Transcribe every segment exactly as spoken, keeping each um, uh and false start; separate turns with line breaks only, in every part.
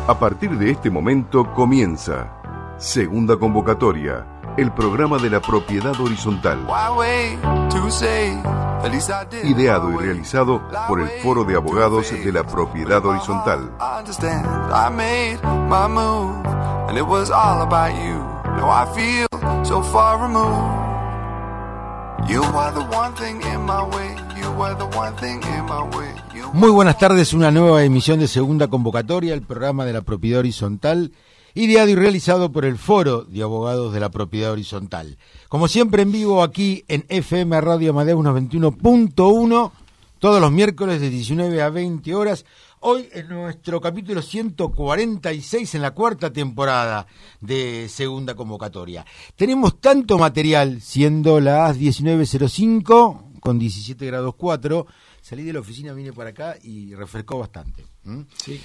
A partir de este momento comienza Segunda Convocatoria, el programa de la propiedad horizontal. Ideado y realizado por el Foro de Abogados de la Propiedad Horizontal.
Muy buenas tardes, una nueva emisión de Segunda Convocatoria, el programa de la propiedad horizontal, ideado y realizado por el Foro de Abogados de la Propiedad Horizontal. Como siempre en vivo aquí en F M Radio Amadeus noventa y uno punto uno, todos los miércoles de diecinueve a veinte horas. Hoy en nuestro capítulo ciento cuarenta y seis en la cuarta temporada de Segunda Convocatoria. Tenemos tanto material, siendo las diecinueve cero cinco con diecisiete grados cuatro. Salí de la oficina, vine para acá y refrescó bastante. ¿Mm? Sí.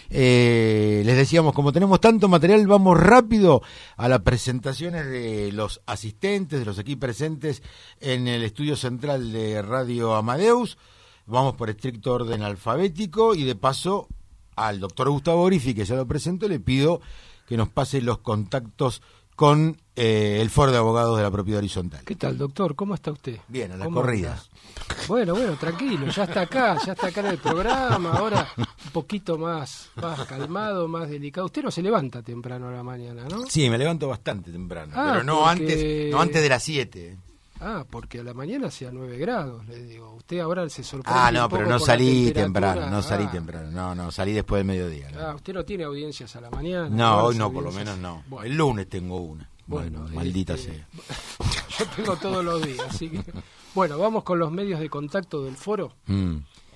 Eh, les decíamos, como tenemos tanto material, vamos rápido a las presentaciones de los asistentes, de los aquí presentes en el estudio central de Radio Amadeus. Vamos por estricto orden alfabético y de paso al doctor Gustavo Grifi, que ya lo presento, le pido que nos pase los contactos con eh, el Foro de Abogados de la Propiedad Horizontal.
¿Qué tal, doctor? ¿Cómo está usted?
Bien, a las corridas.
Anda? Bueno, bueno, tranquilo, ya está acá, ya está acá en el programa, ahora un poquito más, más calmado, más delicado. Usted no se levanta temprano a la mañana, ¿no?
Sí, me levanto bastante temprano, ah, pero no, porque... antes, no antes de las siete.
Ah, porque a la mañana hacía nueve grados, le digo. Usted ahora se sorprende.
Ah, no,
un poco
pero no
por
salí temprano, no salí
ah.
temprano, no, no, salí después del mediodía. ¿No?
Ah, usted no tiene audiencias a la mañana.
No, hoy no, por lo menos no. Bueno. El lunes tengo una. Bueno, bueno maldita
este,
sea.
Yo tengo todos los días, así que... Bueno, vamos con los medios de contacto del foro.
Mm.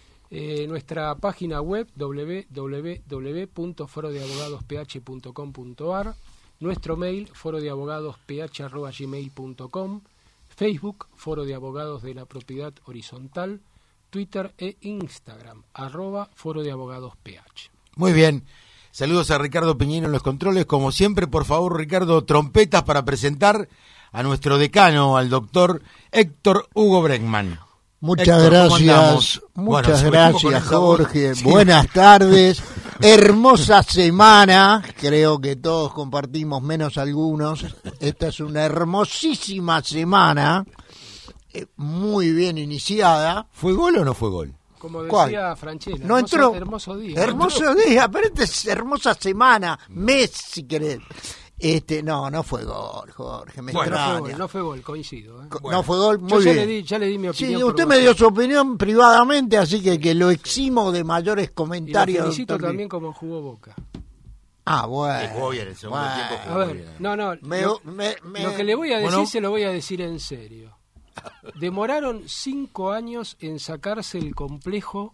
Eh, nuestra página web doble u doble u doble u punto foro de abogados p h punto com punto a r, nuestro mail foro de abogados p h arroba gmail punto com, Facebook Foro de Abogados de la Propiedad Horizontal, Twitter e Instagram arroba Foro de Abogados P H.
Muy bien. Saludos a Ricardo Peñino en los controles. Como siempre, por favor, Ricardo, trompetas para presentar a nuestro decano, al doctor Héctor Hugo Bregman.
Muchas
Héctor,
gracias, muchas
bueno,
gracias, Jorge.
Sí.
Buenas tardes. Hermosa semana. Creo que todos compartimos, menos algunos. Esta es una hermosísima semana. Eh, muy bien iniciada.
¿Fue gol o no fue gol?
Como decía
¿Cuál?
Franchella,
no
hermoso,
entró.
hermoso día.
Hermoso
no
día, pero esta es hermosa semana, mes si querés. Este, no, no fue gol, Jorge, me
bueno,
extraña.
no fue gol, no fue gol, coincido. ¿eh?
Bueno, no fue gol, muy
yo
bien.
Ya le, di, ya le di mi opinión.
Sí, usted me dio su opinión privadamente, así que que lo eximo de mayores comentarios.
Y lo felicito
doctor.
También como jugó Boca.
Ah, bueno.
Sí, jugó bien el segundo
bueno.
tiempo. Jugó
A ver,
bien.
no, no,
me,
lo,
me, me...
lo que le voy a decir
bueno.
se lo voy a decir en serio. Demoraron cinco años en sacarse el complejo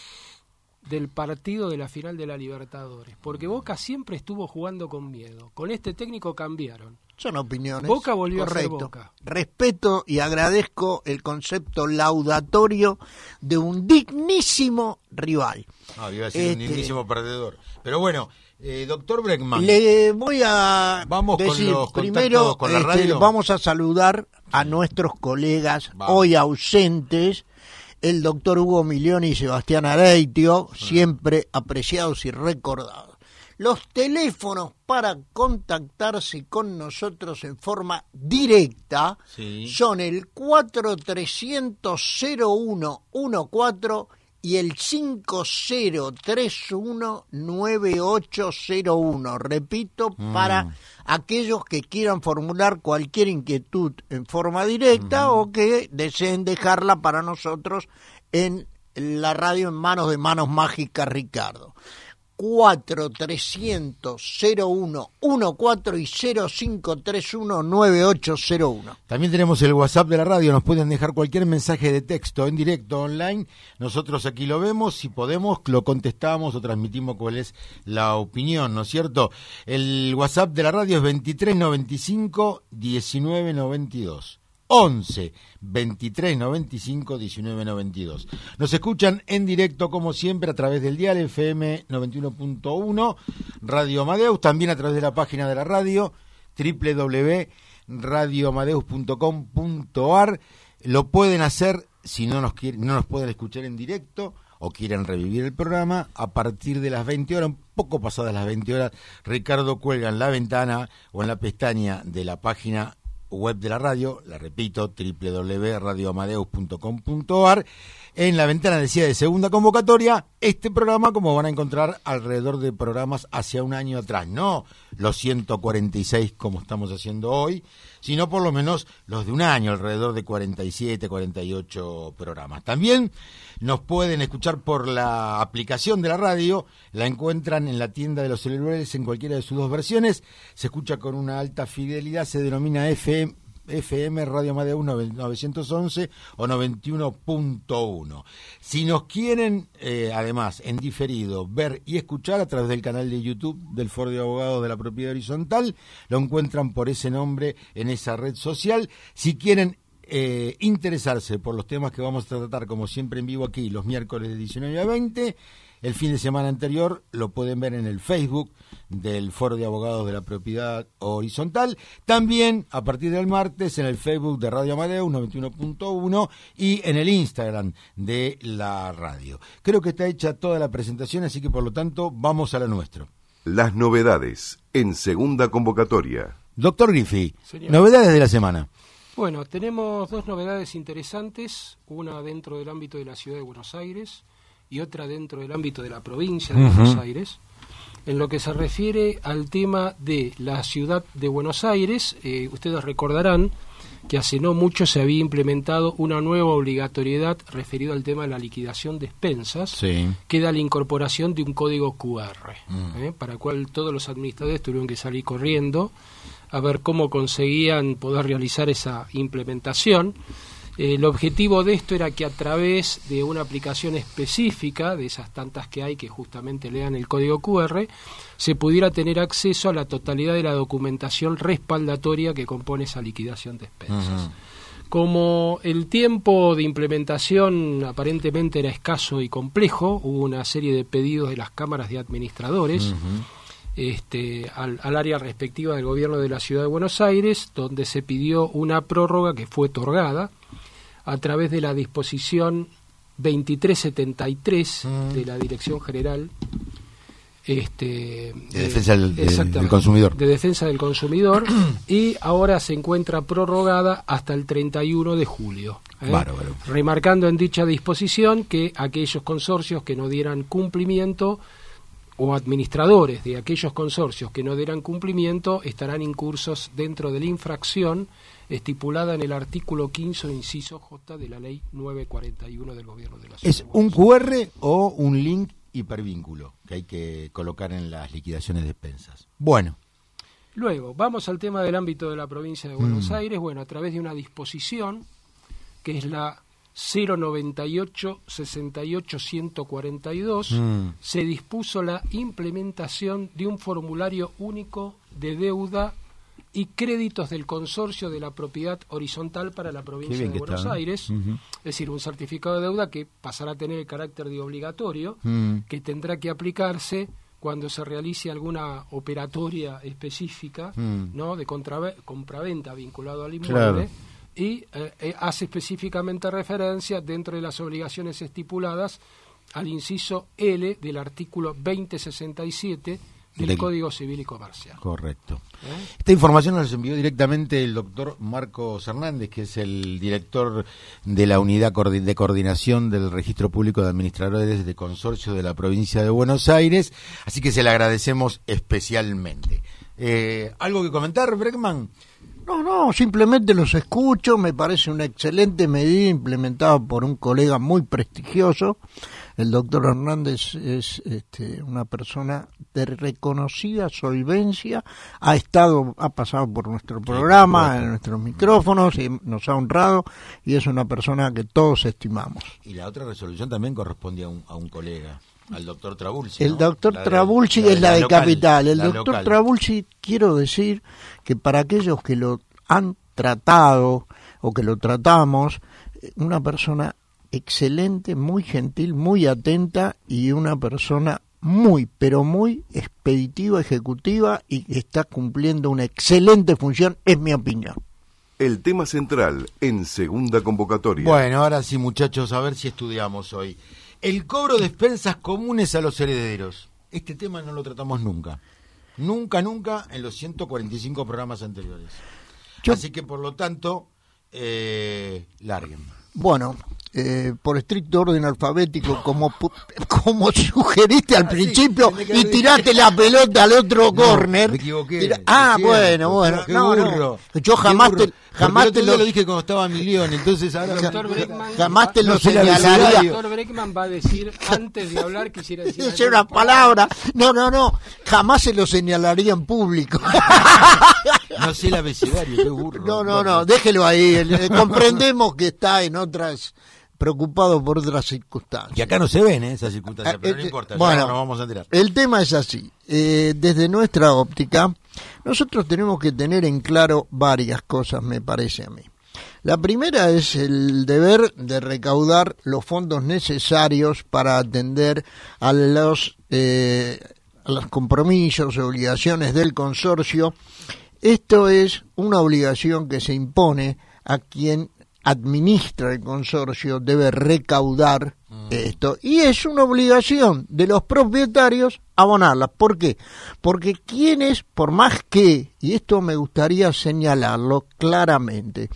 del partido de la final de la Libertadores, porque Boca siempre estuvo jugando con miedo. Con este técnico cambiaron.
Son opiniones.
Boca volvió
correcto.
a ser Boca.
Respeto y agradezco el concepto laudatorio de un dignísimo rival.
Ah, iba a ser
este...
un dignísimo perdedor. Pero bueno, eh, doctor Bregman.
Le voy a
vamos
decir,
con los
primero
con la
este,
radio.
Vamos a saludar a nuestros colegas
vamos.
hoy ausentes. El doctor Hugo Milioni y Sebastián Areitio, sí. Siempre apreciados y recordados. Los teléfonos para contactarse con nosotros en forma directa sí. son el cuatro trescientos cero uno catorce y el cinco cero tres uno nueve ocho cero uno. Repito, mm. para aquellos que quieran formular cualquier inquietud en forma directa mm. o que deseen dejarla para nosotros en la radio en manos de Manos Mágicas Ricardo. cuatro trescientos cero uno catorce y cero cinco tres uno nueve ocho cero uno.
También tenemos el WhatsApp de la radio, nos pueden dejar cualquier mensaje de texto en directo online, nosotros aquí lo vemos, si podemos lo contestamos o transmitimos cuál es la opinión, ¿no es cierto? El WhatsApp de la radio es veintitrés noventa y cinco diecinueve noventa y dos. once veintitrés noventa y cinco diecinueve noventa y dos. Nos escuchan en directo como siempre a través del dial F M noventa y uno punto uno Radio Amadeus, también a través de la página de la radio doble u doble u doble u punto radio amadeus punto com punto a r. Lo pueden hacer si no nos quieren, no nos pueden escuchar en directo o quieren revivir el programa, a partir de las veinte horas, un poco pasadas las veinte horas, Ricardo cuelga en la ventana o en la pestaña de la página web de la radio, la repito, doble u doble u doble u punto radio amadeus punto com punto a r, en la ventana decía de segunda convocatoria, este programa, como van a encontrar alrededor de programas hacia un año atrás, no los ciento cuarenta y seis como estamos haciendo hoy, sino por lo menos los de un año, alrededor de cuarenta y siete, cuarenta y ocho programas. También nos pueden escuchar por la aplicación de la radio, la encuentran en la tienda de los celulares en cualquiera de sus dos versiones, se escucha con una alta fidelidad, se denomina F M, F M Radio Amadeus novecientos once o noventa y uno punto uno. Si nos quieren, eh, además, en diferido, ver y escuchar a través del canal de YouTube del Foro de Abogados de la Propiedad Horizontal, lo encuentran por ese nombre en esa red social. Si quieren eh, interesarse por los temas que vamos a tratar, como siempre en vivo aquí, los miércoles de diecinueve a veinte, el fin de semana anterior lo pueden ver en el Facebook del Foro de Abogados de la Propiedad Horizontal. También a partir del martes en el Facebook de Radio Amadeus noventa y uno punto uno y en el Instagram de la radio. Creo que está hecha toda la presentación, así que por lo tanto vamos a la nuestro.
Las novedades en segunda convocatoria.
Doctor Griffi,
Señor.
Novedades de la semana.
Bueno, tenemos dos novedades interesantes, una dentro del ámbito de la Ciudad de Buenos Aires y otra dentro del ámbito de la provincia de uh-huh. Buenos Aires. En lo que se refiere al tema de la Ciudad de Buenos Aires, eh, ustedes recordarán que hace no mucho se había implementado una nueva obligatoriedad referido al tema de la liquidación de expensas,
sí.
que da la incorporación de un código cu erre,
uh-huh.
eh, para el cual todos los administradores tuvieron que salir corriendo a ver cómo conseguían poder realizar esa implementación. El objetivo de esto era que a través de una aplicación específica, de esas tantas que hay que justamente lean el código cu erre, se pudiera tener acceso a la totalidad de la documentación respaldatoria que compone esa liquidación de expensas. Uh-huh. Como el tiempo de implementación aparentemente era escaso y complejo, hubo una serie de pedidos de las cámaras de administradores uh-huh. este, al, al área respectiva del gobierno de la Ciudad de Buenos Aires, donde se pidió una prórroga que fue otorgada a través de la disposición veintitrés setenta y tres mm. de la Dirección General este,
de Defensa del, del Consumidor.
De Defensa del Consumidor y ahora se encuentra prorrogada hasta el treinta y uno de julio. ¿eh?
Bárbaro.
Remarcando en dicha disposición que aquellos consorcios que no dieran cumplimiento o administradores de aquellos consorcios que no dieran cumplimiento estarán incursos dentro de la infracción estipulada en el artículo quince, inciso J de la ley novecientos cuarenta y uno del gobierno de la Ciudad.
¿Es un cu erre o un link hipervínculo que hay que colocar en las liquidaciones de expensas? Bueno.
Luego, vamos al tema del ámbito de la provincia de Buenos
mm.
Aires. Bueno, a través de una disposición que es la cero noventa y ocho sesenta y ocho ciento cuarenta y dos, mm. se dispuso la implementación de un formulario único de deuda y créditos del consorcio de la propiedad horizontal para la provincia de Buenos está, ¿eh? Aires, uh-huh. es decir, un certificado de deuda que pasará a tener el carácter de obligatorio, uh-huh. que tendrá que aplicarse cuando se realice alguna operatoria específica, uh-huh. ¿no? de contrave- compraventa vinculado al inmueble, claro. y eh, eh, hace específicamente referencia dentro de las obligaciones estipuladas al inciso L del artículo veinte sesenta y siete del de... Código Civil y Comercial.
Correcto.
¿Eh?
Esta información nos envió directamente el doctor Marcos Hernández, que es el director de la Unidad de Coordinación del Registro Público de Administradores de Consorcio de la Provincia de Buenos Aires, así que se le agradecemos especialmente. Eh, ¿Algo que comentar, Bregman?
No, no, simplemente los escucho, me parece una excelente medida implementada por un colega muy prestigioso. El doctor Hernández es este, una persona de reconocida solvencia, ha estado, ha pasado por nuestro programa, en nuestros micrófonos, y nos ha honrado, y es una persona que todos estimamos.
Y la otra resolución también corresponde a un, a un colega, al doctor Trabulsi,
El
¿no?
doctor
la
Trabulsi
de,
es la, la de
local,
Capital. El
la
doctor
local.
Trabulsi, quiero decir que para aquellos que lo han tratado o que lo tratamos, una persona excelente, muy gentil, muy atenta y una persona muy, pero muy expeditiva, ejecutiva y que está cumpliendo una excelente función, es mi opinión.
El tema central en segunda convocatoria.
Bueno, ahora sí, muchachos, a ver si estudiamos hoy. El cobro de expensas comunes a los herederos. Este tema no lo tratamos nunca. Nunca, nunca en los ciento cuarenta y cinco programas anteriores. Yo... Así que, por lo tanto, eh, larguen.
Bueno, eh, por estricto orden alfabético, como como sugeriste al ah, principio, sí, y tiraste la pelota al otro no, córner.
Me equivoqué.
Tira... Ah, bueno, bueno.
Qué
no,
burro.
no. Yo jamás te, jamás te
lo... lo dije cuando estaba Milión, entonces ahora
el doctor Breckman
jamás te
va,
lo
no
señalaría.
El doctor Breckman va a decir, antes de hablar, quisiera decir...
Dice una palabra. No, no, no. Jamás se lo señalaría en público.
No sé el abecedario, qué burro.
No, no, no, déjelo ahí. Comprendemos que está en otras, preocupado por otras circunstancias.
Y acá no se ven ¿eh? esas circunstancias,
eh,
pero
eh,
no importa,
bueno,
ya nos vamos a enterar.
El tema es así. Eh, desde nuestra óptica, nosotros tenemos que tener en claro varias cosas, me parece a mí. La primera es el deber de recaudar los fondos necesarios para atender a los, eh, a los compromisos y obligaciones del consorcio. Esto es una obligación que se impone a quien administra el consorcio, debe recaudar mm. esto, y es una obligación de los propietarios abonarla. ¿Por qué? Porque quienes, por más que, y esto me gustaría señalarlo claramente,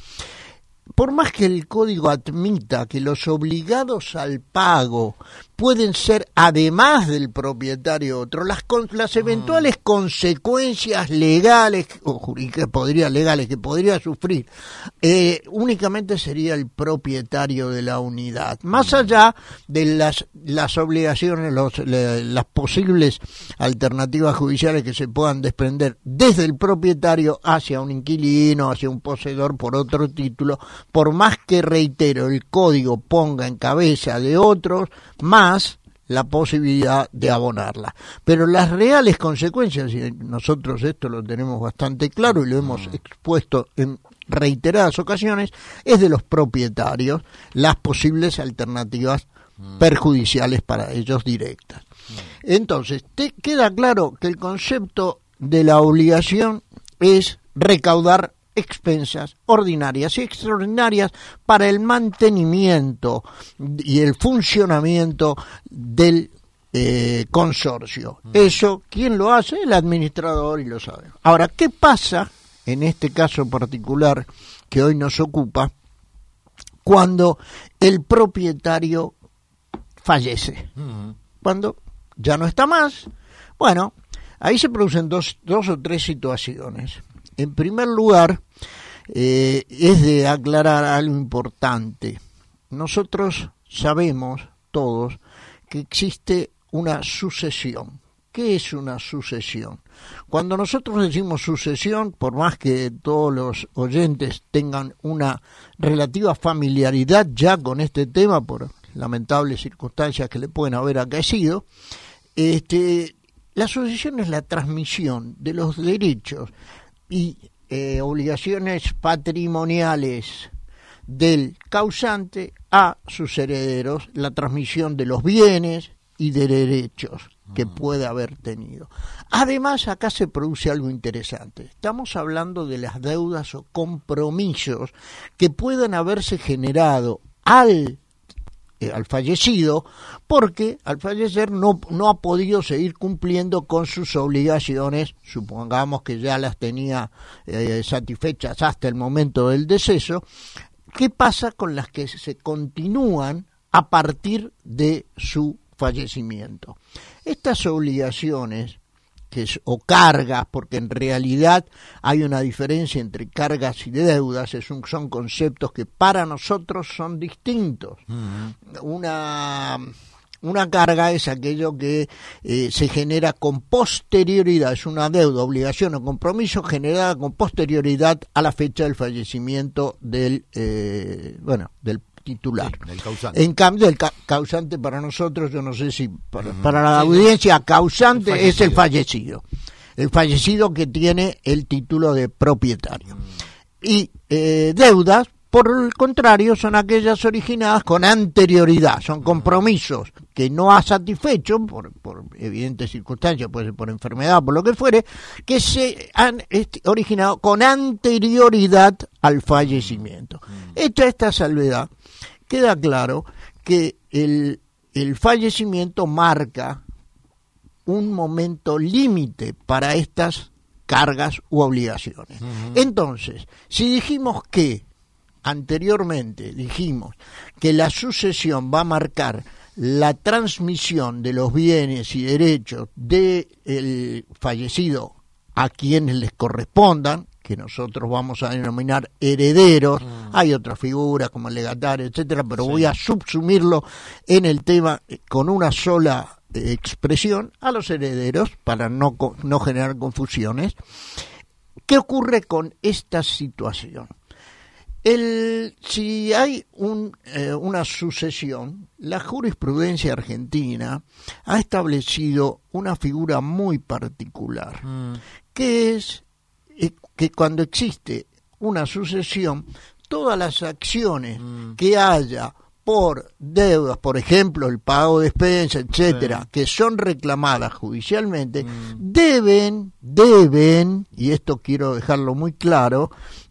por más que el código admita que los obligados al pago pueden ser, además del propietario otro, las, con, las eventuales mm. consecuencias legales o jurídicas, podría, legales que podría sufrir, eh, únicamente sería el propietario de la unidad. Más allá de las, las obligaciones, los, le, las posibles alternativas judiciales que se puedan desprender desde el propietario hacia un inquilino, hacia un poseedor por otro título, por más que, reitero, el código ponga en cabeza de otros, más la posibilidad de abonarla. Pero las reales consecuencias, y nosotros esto lo tenemos bastante claro y lo hemos expuesto en reiteradas ocasiones, es de los propietarios las posibles alternativas perjudiciales para ellos directas. Entonces, te queda claro que el concepto de la obligación es recaudar expensas ordinarias y extraordinarias para el mantenimiento y el funcionamiento del eh, consorcio. Mm. Eso, ¿quién lo hace? El administrador, y lo sabe. Ahora, ¿qué pasa en este caso particular que hoy nos ocupa cuando el propietario fallece? Mm. Cuando ya no está más. Bueno, ahí se producen dos, dos o tres situaciones. En primer lugar, eh, es de aclarar algo importante. Nosotros sabemos todos que existe una sucesión. ¿Qué es una sucesión? Cuando nosotros decimos sucesión, por más que todos los oyentes tengan una relativa familiaridad ya con este tema, por lamentables circunstancias que le pueden haber acaecido, este, la sucesión es la transmisión de los derechos y eh, obligaciones patrimoniales del causante a sus herederos, la transmisión de los bienes y de derechos que puede haber tenido. Además, acá se produce algo interesante. Estamos hablando de las deudas o compromisos que puedan haberse generado al al fallecido, porque al fallecer no, no ha podido seguir cumpliendo con sus obligaciones, supongamos que ya las tenía eh, satisfechas hasta el momento del deceso. ¿Qué pasa con las que se continúan a partir de su fallecimiento? Estas obligaciones, que es, o cargas, porque en realidad hay una diferencia entre cargas y deudas, es un, son conceptos que para nosotros son distintos. Uh-huh. Una, una carga es aquello que eh, se genera con posterioridad, es una deuda, obligación o compromiso generada con posterioridad a la fecha del fallecimiento del, eh, bueno, del titular.
Sí, del causante.
En cambio, el ca- causante para nosotros, yo no sé si para, uh-huh. para la sí, audiencia, causante el es el fallecido. El fallecido que tiene el título de propietario. Uh-huh. Y eh, deudas, por el contrario, son aquellas originadas con anterioridad, son compromisos que no ha satisfecho, por, por evidentes circunstancias, puede ser por enfermedad, por lo que fuere, que se han este, originado con anterioridad al fallecimiento. Uh-huh. Hecha esta salvedad, queda claro que el el fallecimiento marca un momento límite para estas cargas u obligaciones. Uh-huh. Entonces, si dijimos que, anteriormente dijimos que la sucesión va a marcar la transmisión de los bienes y derechos del fallecido a quienes les correspondan, que nosotros vamos a denominar herederos, mm. hay otras figuras como el legatario, etcétera, pero sí. voy a subsumirlo en el tema con una sola eh, expresión, a los herederos, para no, no generar confusiones. ¿Qué ocurre con esta situación? El, si hay un, eh, una sucesión, la jurisprudencia argentina ha establecido una figura muy particular, mm. que es que cuando existe una sucesión, todas las acciones mm. que haya por deudas, por ejemplo, el pago de expensas, etcétera, sí. que son reclamadas judicialmente, mm. deben, deben, y esto quiero dejarlo muy claro,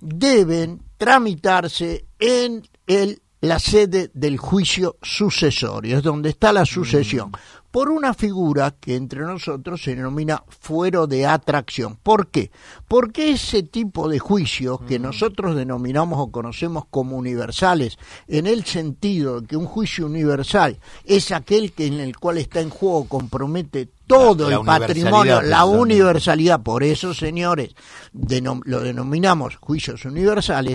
deben tramitarse en el, la sede del juicio sucesorio, es donde está la sucesión. Mm. por una figura que entre nosotros se denomina fuero de atracción. ¿Por qué? Porque ese tipo de juicios que nosotros denominamos o conocemos como universales, en el sentido de que un juicio universal es aquel que en el cual está en juego, compromete todo la, la el patrimonio, la universalidad, por eso, señores, denom- lo denominamos juicios universales,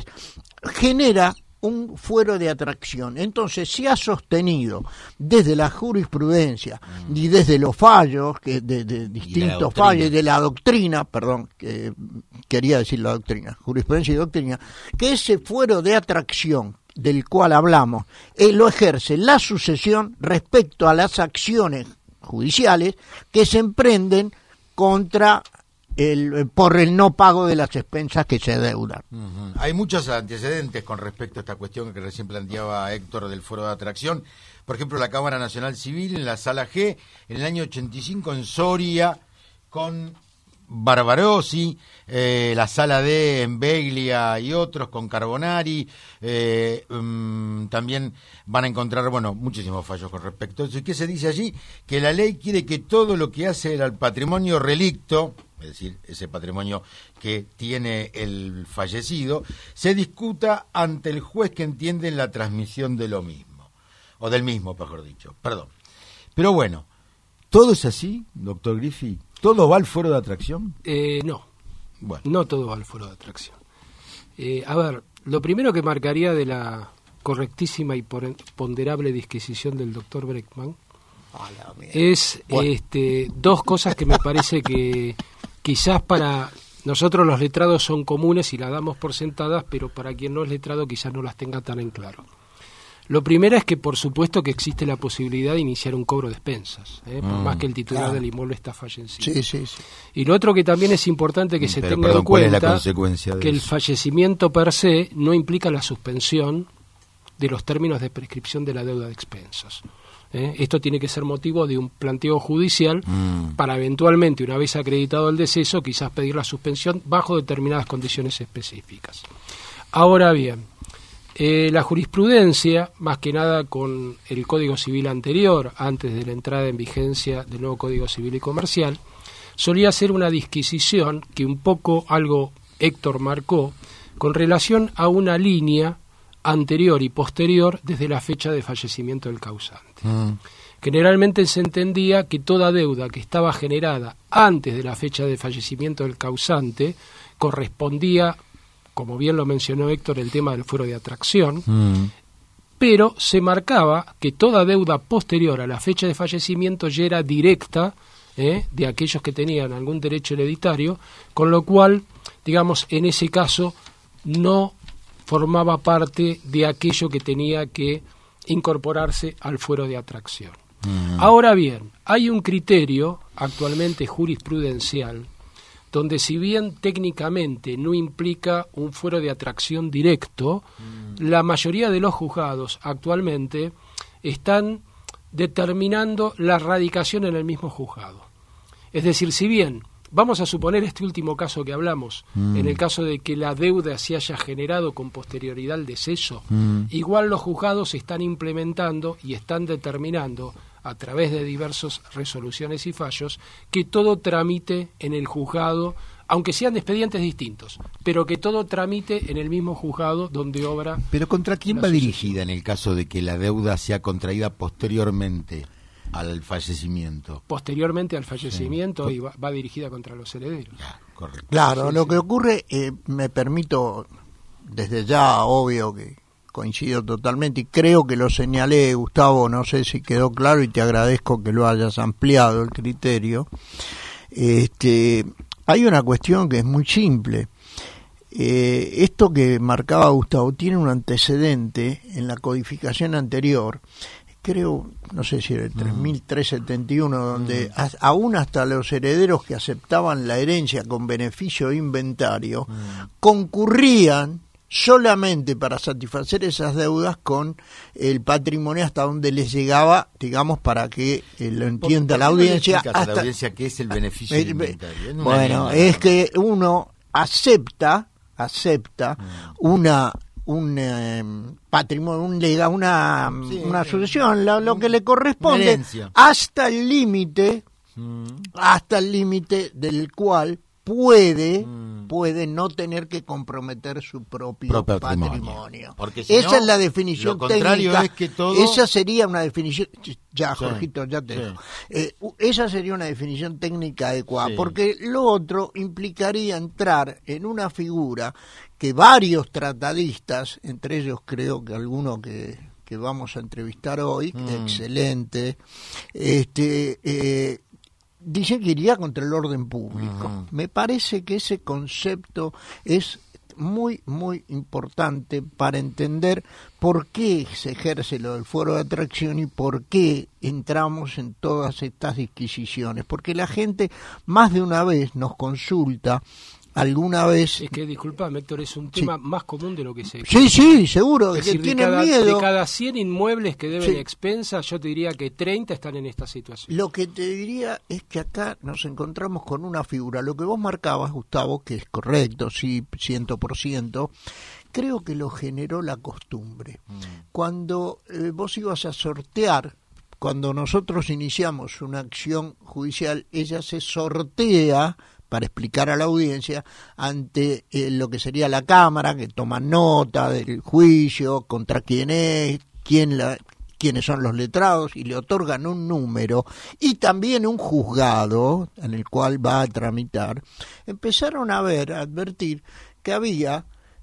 genera un fuero de atracción. Entonces se ha sostenido desde la jurisprudencia mm. y desde los fallos, que de, de distintos de fallos, de la doctrina, perdón, que quería decir la doctrina, jurisprudencia y doctrina, que ese fuero de atracción del cual hablamos, eh, lo ejerce la sucesión respecto a las acciones judiciales que se emprenden contra El, por el no pago de las expensas que se deudan.
Uh-huh. Hay muchos antecedentes con respecto a esta cuestión que recién planteaba Héctor del fuero de atracción. Por ejemplo, la Cámara Nacional Civil en la Sala G, en el año ochenta y cinco en Soria, con Barbarosi, eh, la Sala D en Beglia y otros, con Carbonari. Eh, um, también van a encontrar, bueno, muchísimos fallos con respecto a eso. ¿Y qué se dice allí? Que la ley quiere que todo lo que hace al patrimonio relicto, es decir, ese patrimonio que tiene el fallecido, se discuta ante el juez que entiende en la transmisión de lo mismo, o del mismo, mejor dicho, perdón. Pero bueno, ¿todo es así, doctor Griffi? ¿Todo va al fuero de atracción?
Eh, no,
bueno.
no todo va al fuero de atracción. Eh, a ver, lo primero que marcaría de la correctísima y ponderable disquisición del doctor Breckman es bueno. este, dos cosas que me parece que quizás para nosotros los letrados son comunes y las damos por sentadas, pero para quien no es letrado quizás no las tenga tan en claro. Lo primero es que por supuesto que existe la posibilidad de iniciar un cobro de expensas, ¿eh? por mm, más que el titular claro. del inmueble está fallecido.
Sí, sí, sí.
Y lo otro que también es importante que se
pero,
tenga
perdón,
en cuenta,
¿cuál es la consecuencia de
que
eso?
El fallecimiento per se no implica la suspensión de los términos de prescripción de la deuda de expensas. ¿Eh? Esto tiene que ser motivo de un planteo judicial mm. para eventualmente, una vez acreditado el deceso, quizás pedir la suspensión bajo determinadas condiciones específicas. Ahora bien, eh, la jurisprudencia, más que nada con el Código Civil anterior, antes de la entrada en vigencia del nuevo Código Civil y Comercial, solía hacer una disquisición que un poco algo Héctor marcó con relación a una línea anterior y posterior desde la fecha de fallecimiento del causante. Mm. Generalmente se entendía que toda deuda que estaba generada antes de la fecha de fallecimiento del causante correspondía, como bien lo mencionó Héctor, el tema del fuero de atracción, mm. pero se marcaba que toda deuda posterior a la fecha de fallecimiento ya era directa eh, de aquellos que tenían algún derecho hereditario, con lo cual, digamos, en ese caso no formaba parte de aquello que tenía que incorporarse al fuero de atracción. Uh-huh. Ahora bien, hay un criterio actualmente jurisprudencial donde, si bien técnicamente no implica un fuero de atracción directo, uh-huh. la mayoría de los juzgados actualmente están determinando la radicación en el mismo juzgado. Es decir, si bien vamos a suponer este último caso que hablamos, mm. en el caso de que la deuda se haya generado con posterioridad al deceso, mm. igual los juzgados están implementando y están determinando a través de diversas resoluciones y fallos que todo tramite en el juzgado, aunque sean de expedientes distintos, pero que todo tramite en el mismo juzgado donde obra.
¿Pero contra quién va dirigida en el caso de que la deuda sea contraída posteriormente al fallecimiento?
Posteriormente al fallecimiento, sí. y va, va dirigida contra los herederos.
Ya, correcto. Claro, sí, lo sí. que ocurre, eh, me permito, desde ya, obvio que coincido totalmente, y creo que lo señalé, Gustavo, no sé si quedó claro, y te agradezco que lo hayas ampliado el criterio. Este, hay una cuestión que es muy simple. Eh, esto que marcaba Gustavo tiene un antecedente en la codificación anterior, creo, no sé si era el tres mil trescientos setenta y uno, donde mm. a, aún hasta los herederos que aceptaban la herencia con beneficio de inventario mm. concurrían solamente para satisfacer esas deudas con el patrimonio hasta donde les llegaba, digamos, para que eh, lo entienda ¿Por, por la audiencia.
Hasta la audiencia qué es el beneficio
eh,
de inventario. No
bueno, es que uno acepta, acepta mm. una un eh, patrimonio, un lega, una, sí, una sucesión, lo, lo que le corresponde, hasta el límite, mm. hasta el límite del cual puede mm. puede no tener que comprometer su propio, propio patrimonio.
Porque si
esa
no,
es la definición técnica.
Es que todo...
Esa sería una definición. Ya, sí, Jorgito, ya te
sí.
dejo. Eh, esa sería una definición técnica adecuada,
sí.
porque lo otro implicaría entrar en una figura que varios tratadistas, entre ellos creo que alguno que que vamos a entrevistar hoy, mm. excelente, este eh, dice que iría contra el orden público. Uh-huh. Me parece que ese concepto es muy, muy importante para entender por qué se ejerce lo del fuero de atracción y por qué entramos en todas estas disquisiciones. Porque la gente más de una vez nos consulta. Alguna vez...
Es que, disculpame, Héctor, es un tema sí. más común de lo que se...
Sí, sí, seguro, es que
decir,
tienen
de cada,
miedo.
De cada cien inmuebles que deben
sí.
expensas, yo te diría que treinta están en esta situación.
Lo que te diría es que acá nos encontramos con una figura. Lo que vos marcabas, Gustavo, que es correcto, sí, ciento por ciento, creo que lo generó la costumbre. Mm. Cuando eh, vos ibas a sortear, cuando nosotros iniciamos una acción judicial, ella se sortea para explicar a la audiencia ante eh, lo que sería la Cámara, que toma nota del juicio, contra quién es, quién la, quiénes son los letrados, y le otorgan un número, y también un juzgado en el cual va a tramitar. Empezaron a ver, a advertir que había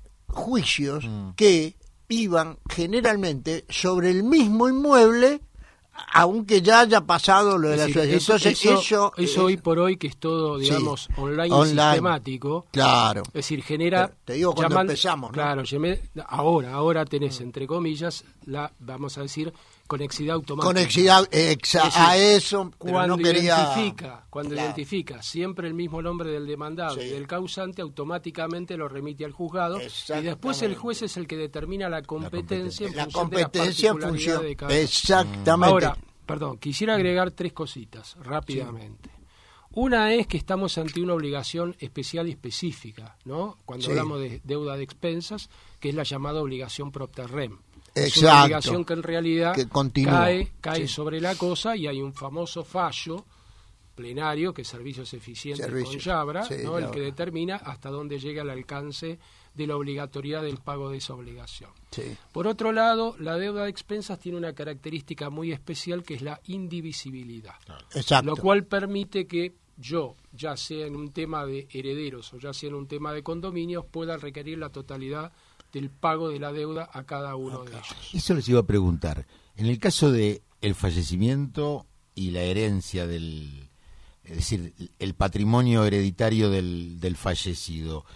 juicios mm. que iban generalmente sobre el mismo inmueble, aunque ya haya pasado lo de la sucesión. Entonces
eso,
eso,
eso eh, hoy por hoy que es todo, digamos, sí, online, online y sistemático,
claro,
es decir, genera,
te, te digo cuando
llaman,
empezamos, ¿no?
Claro, ahora, ahora tenés entre comillas la, vamos a decir, conexidad automática.
Conexidad, exa, decir, a eso, pero
cuando
no quería...
identifica, cuando claro. identifica siempre el mismo nombre del demandado
sí.
y del causante, automáticamente lo remite al juzgado y después el juez es el que determina la competencia,
la competencia,
en
la competencia
de la
en función
de cada...
exactamente.
Ahora, perdón, quisiera agregar tres cositas rápidamente. Sí. Una es que estamos ante una obligación especial y específica, ¿no? Cuando sí. hablamos de deuda de expensas, que es la llamada obligación propter rem. Es
Exacto.
una obligación que en realidad
que
cae, cae
sí.
sobre la cosa, y hay un famoso fallo plenario, que es Servicios Eficientes
Servicio.
con Yabra,
sí,
¿no? el
Yabra.
que determina hasta dónde llega el alcance de la obligatoriedad del pago de esa obligación.
Sí.
Por otro lado, la deuda de expensas tiene una característica muy especial, que es la indivisibilidad.
Exacto.
Lo cual permite que yo, ya sea en un tema de herederos o ya sea en un tema de condominios, pueda requerir la totalidad del pago de la deuda a cada uno okay. de ellos.
Eso les iba a preguntar. En el caso de el fallecimiento y la herencia del, es decir, el patrimonio hereditario del, del fallecido,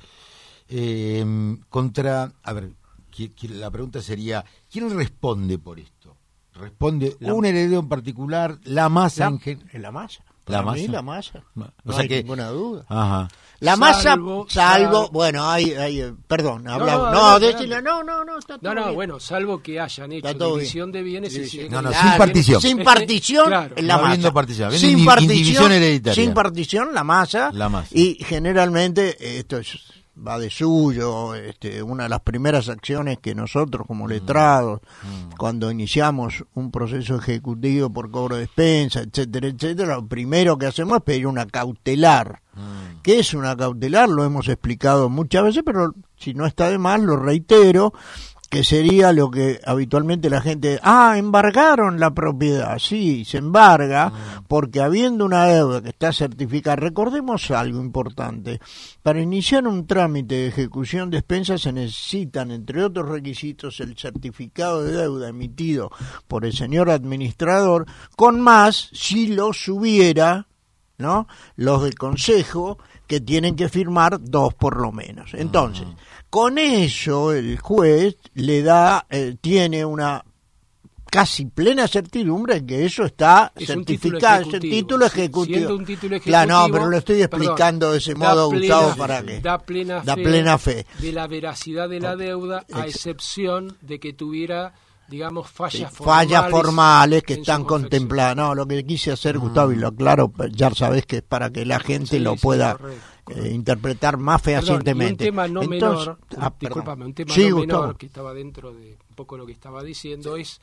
eh, contra, a ver, la pregunta sería, ¿quién responde por esto? ¿Responde la, un heredero en particular, la masa
la,
en general?
¿La masa? Para
¿La
mí,
masa?
la masa.
O
No
sea
hay
que-
ninguna duda.
Ajá.
La
Salvo-
masa, salvo,
sal-
bueno, hay, hay, eh, perdón, habla,
no,
no,
adelante,
decile, no, no, no, está todo
No, no,
bien.
bueno, salvo que hayan hecho
Está todo
división de bienes y
División.
se-
No, no,
Claro,
sin partición.
Sin
Este-
partición,
claro.
la
No
masa.
habiendo partición, habiendo
sin
indi-
partición,
indivisión hereditaria.
sin partición, la masa.
La masa.
Y generalmente, eh, esto es, va de suyo, este, una de las primeras acciones que nosotros como letrados,
Mm.
cuando iniciamos un proceso ejecutivo por cobro de despensa, etcétera, etcétera, lo primero que hacemos es pedir una cautelar.
Mm.
¿Qué es una cautelar? Lo hemos explicado muchas veces, pero si no está de más, lo reitero, que sería lo que habitualmente la gente, ah, embargaron la propiedad, sí, se embarga, porque habiendo una deuda que está certificada, recordemos algo importante, para iniciar un trámite de ejecución de expensas se necesitan, entre otros requisitos, el certificado de deuda emitido por el señor administrador, con más, si lo hubiera, ¿no?, los del consejo, que tienen que firmar dos por lo menos. Entonces, con eso el juez le da, eh, tiene una casi plena certidumbre que eso está
Es un
certificado,
título
es el
ejecutivo.
título
Si-
ejecutivo.
siendo un título
Claro, no,
ejecutivo,
pero lo estoy explicando
perdón,
de ese
da
modo
plena
Gustavo
fe,
para que
da plena
da
fe
plena fe.
de la veracidad de la deuda, a
Ex-
excepción de que tuviera, digamos, fallas
Sí,
formales,
fallas formales que
en su
están
confección.
contempladas. No, lo que quise hacer, Gustavo, y lo aclaro, ya sabés que es para que la gente
Sí,
lo
sí,
pueda
correcto,
eh,
correcto.
interpretar más
Perdón, y
fehacientemente.
un tema no
Entonces-
menor, un-
ah, perdón.
discúlpame, un tema
Sí,
no
Gustavo.
menor que estaba dentro de un poco lo que estaba diciendo es,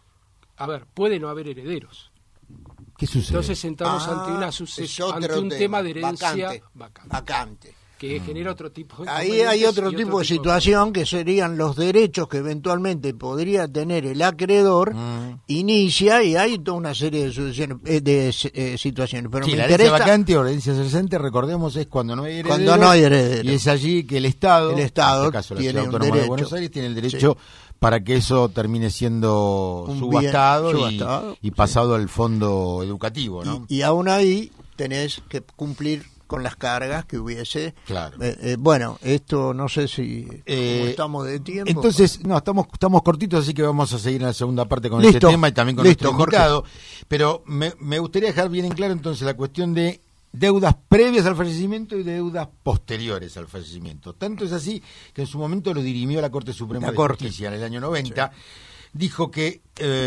a ver, puede no haber herederos.
¿Qué sucede?
Entonces entramos
Ah,
ante una
es
sucesión,
otro
ante un tema de herencia
vacante,
vacante,
vacante.
que genera otro tipo de
Ahí hay
inconvenientes
otro
y
tipo de situación que serían los derechos que eventualmente podría tener el acreedor,
Mm.
inicia y hay toda una serie de, sucesiones, eh, de eh, situaciones. Pero
Sí,
me
la herencia
interesa
vacante o la herencia cesante, recordemos, es cuando no hay heredero.
cuando no hay heredero.
Y es allí que el Estado,
El Estado
en este caso la
tiene
Ciudad
un
Autónoma de
derecho.
Buenos Aires, tiene el derecho para que eso termine siendo
Un
subastado,
bien
y-
subastado,
y, pasado al fondo educativo, ¿no?
Y, y aún ahí tenés que cumplir con las cargas que hubiese.
Claro.
Eh, eh, bueno, esto no sé si
Eh,
cómo estamos de tiempo.
Entonces, no, estamos estamos cortitos, así que vamos a seguir en la segunda parte con
Listo,
este tema y también con
listo,
nuestro
Jorge.
invitado. Pero me, me gustaría dejar bien en claro entonces la cuestión de deudas previas al fallecimiento y deudas posteriores al fallecimiento. Tanto es así que en su momento lo dirimió la Corte Suprema
La
de
Corte.
Justicia en el año noventa. Dijo que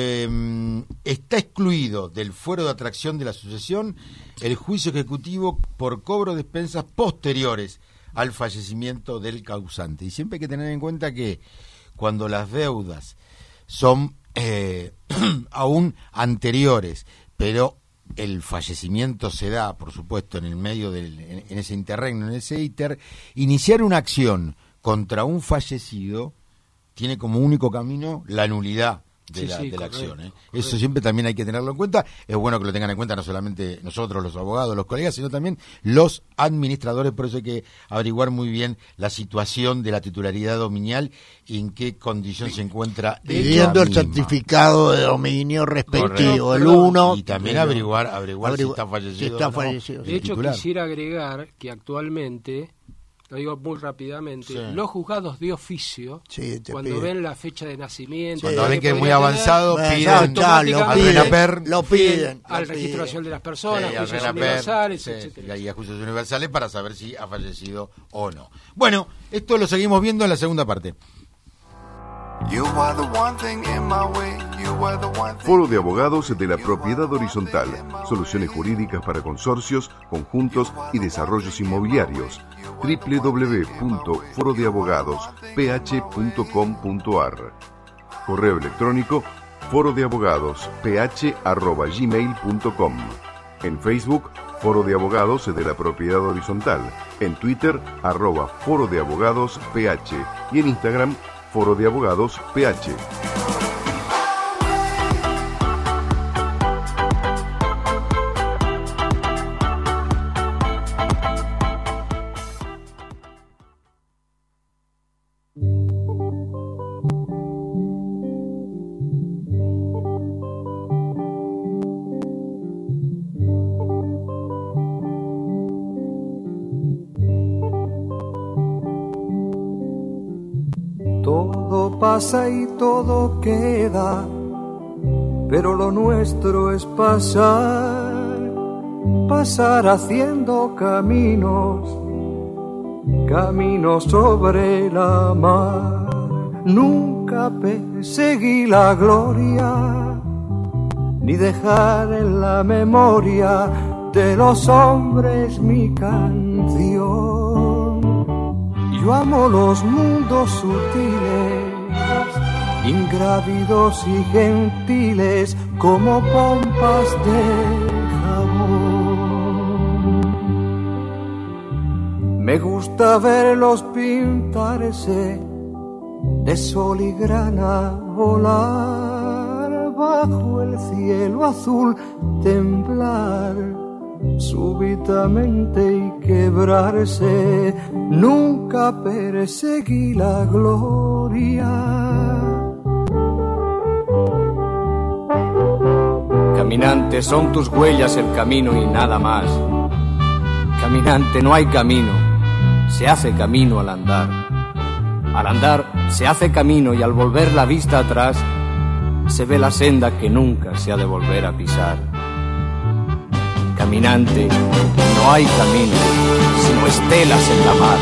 eh, está excluido del fuero de atracción de la sucesión el juicio ejecutivo por cobro de expensas posteriores al fallecimiento del causante. Y siempre hay que tener en cuenta que cuando las deudas son eh, aún anteriores, pero el fallecimiento se da, por supuesto, en el medio del, en, en ese interregno, en ese íter, iniciar una acción contra un fallecido tiene como único camino la nulidad de
Sí,
la,
sí,
de la
correcto,
acción. ¿eh?
correcto.
Eso siempre también hay que tenerlo en cuenta. Es bueno que lo tengan en cuenta no solamente nosotros, los abogados, los colegas, sino también los administradores. Por eso hay que averiguar muy bien la situación de la titularidad dominial y en qué condición se encuentra
Pidiendo
ella
el
misma.
certificado de dominio respectivo,
Correcto.
el
Perdón.
uno.
Y también averiguar, averiguar si
Averigua-
está fallecido.
si está
o no,
fallecido.
el
De hecho,
titular.
quisiera agregar que actualmente, lo digo muy rápidamente,
Sí.
los juzgados de oficio,
Sí, te
cuando
piden.
ven la fecha de nacimiento,
Cuando
lo
ven que es muy
podría tener,
avanzado,
Bueno,
piden
ya, ya, lo
automáticamente
al
piden,
RENAPER,
lo
piden
piden,
al
lo
registro
piden.
nacional de las personas,
Sí, al
juicios
RENAPER,
universales,
sí,
etcétera.
y a juicios universales para saber si ha fallecido o no. Bueno, esto lo seguimos viendo en la segunda parte.
You are the one thing in my way. You are the one thing.
Foro de Abogados de la Propiedad Horizontal. Soluciones jurídicas para consorcios, conjuntos y desarrollos inmobiliarios. doble u doble u doble u punto foro de abogados p h punto com punto a r. Correo electrónico foro de abogados p h arroba gmail punto com. En Facebook, Foro de Abogados de la Propiedad Horizontal. En Twitter, arroba Foro de Abogados P H. Y en Instagram, Foro de Abogados P H.
Todo pasa y todo queda, pero lo nuestro es pasar pasar haciendo caminos, caminos sobre la mar. Nunca perseguí la gloria, ni dejar en la memoria de los hombres mi canción. Yo amo los mundos sutiles, ingrávidos y gentiles, como pompas de jabón. Me gusta verlos pintarse de sol y grana, volar bajo el cielo azul, temblar súbitamente y quebrarse. Nunca perseguí la gloria.
Caminante, son tus huellas el camino y nada más. Caminante, no hay camino, se hace camino al andar. Al andar se hace camino y al volver la vista atrás se ve la senda que nunca se ha de volver a pisar. Caminante, no hay camino, sino estelas en la mar.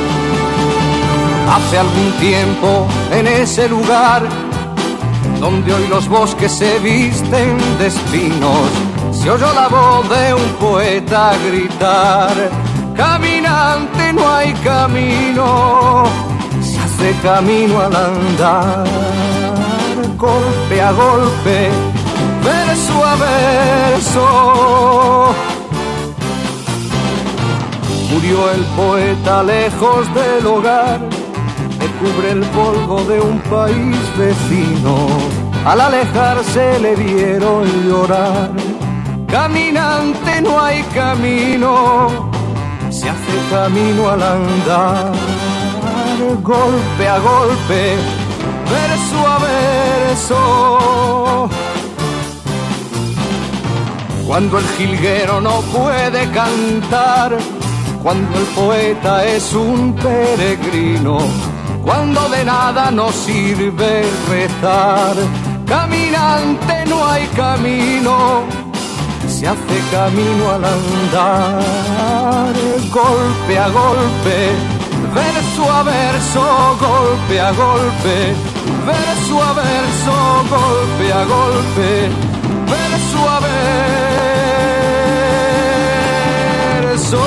Hace algún tiempo, en ese lugar donde hoy los bosques se visten de espinos, se oyó la voz de un poeta gritar: caminante, no hay camino, se hace camino al andar. Golpe a golpe, verso a verso, murió el poeta lejos del hogar, que cubre el polvo de un país vecino. Al alejarse le vieron llorar. Caminante, no hay camino, se hace camino al andar. Golpe a golpe, verso a verso, cuando el jilguero no puede cantar, cuando el poeta es un peregrino, cuando de nada nos sirve rezar. Caminante, no hay camino, se hace camino al andar. Golpe a golpe, verso a verso, golpe a golpe, verso a verso, golpe a golpe, verso a verso.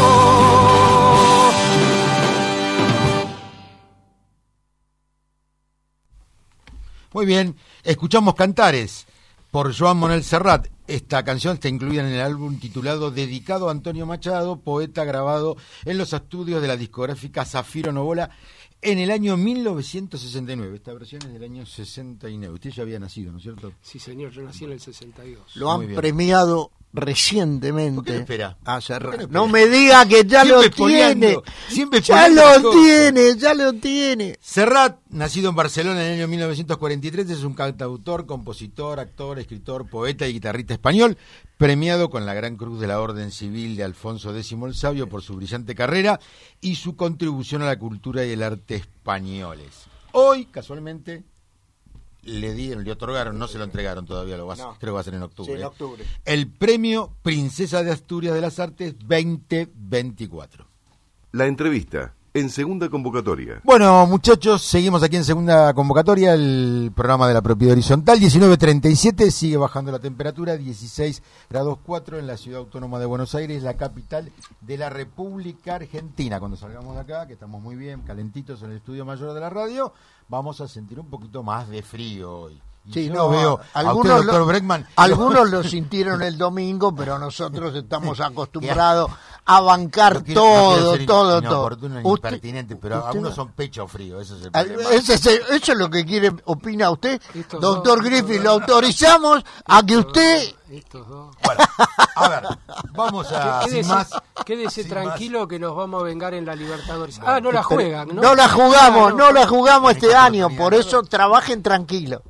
Muy bien, escuchamos Cantares por Joan Manuel Serrat. Esta canción está incluida en el álbum titulado Dedicado a Antonio Machado, poeta, grabado en los estudios de la discográfica Zafiro Novola en el año mil novecientos sesenta y nueve. Esta versión es del año sesenta y nueve. Usted ya había nacido, ¿no es cierto?
Sí, señor, yo nací en el sesenta y dos.
Lo han premiado recientemente.
¿Por qué no espera?
A Serrat.
¿Por qué no espera?
No me diga que ya
Siempre
lo tiene.
espoleando, siempre
Ya
espoleando las
lo
cosas.
tiene, ya lo tiene.
Serrat, nacido en Barcelona en el año mil novecientos cuarenta y tres, es un cantautor, compositor, actor, escritor, poeta y guitarrista español, premiado con la Gran Cruz de la Orden Civil de Alfonso X el Sabio por su brillante carrera y su contribución a la cultura y el arte españoles. Hoy, casualmente, le dieron, le otorgaron, no se lo entregaron todavía, lo va a, no. creo que va a ser en octubre,
Sí, en octubre.
el premio Princesa de Asturias de las Artes veinte veinticuatro.
La entrevista en segunda convocatoria.
Bueno, muchachos, seguimos aquí en segunda convocatoria, el programa de la propiedad horizontal. Diecinueve treinta y siete, sigue bajando la temperatura, dieciséis grados cuatro en la ciudad autónoma de Buenos Aires, la capital de la República Argentina. Cuando salgamos de acá, que estamos muy bien, calentitos en el estudio mayor de la radio, vamos a sentir un poquito más de frío hoy. Y
Sí,
yo
no,
veo
algunos,
a usted, doctor
lo,
Breckman,
algunos lo sintieron el domingo, pero nosotros estamos acostumbrados a bancar
no quiero,
todo,
no quiero ser
todo,
inoportuno
todo.
ni impertinente, pero
usted
algunos
no-
son pecho frío, ese es el
Al-
problema.
ese es el- eso es lo que quiere, opina usted,
Estos
doctor
dos,
Griffith,
estos
lo
dos.
autorizamos a que usted...
Estos dos.
Bueno, a ver, vamos a, sin
Quédese,
más,
quédese
sin
tranquilo que nos vamos a vengar en la Libertadores. Ah, no la juegan, ¿no?
No la jugamos,
Ah,
no la jugamos este
esta
año,
oportunidad,
por
¿no?
eso trabajen tranquilo.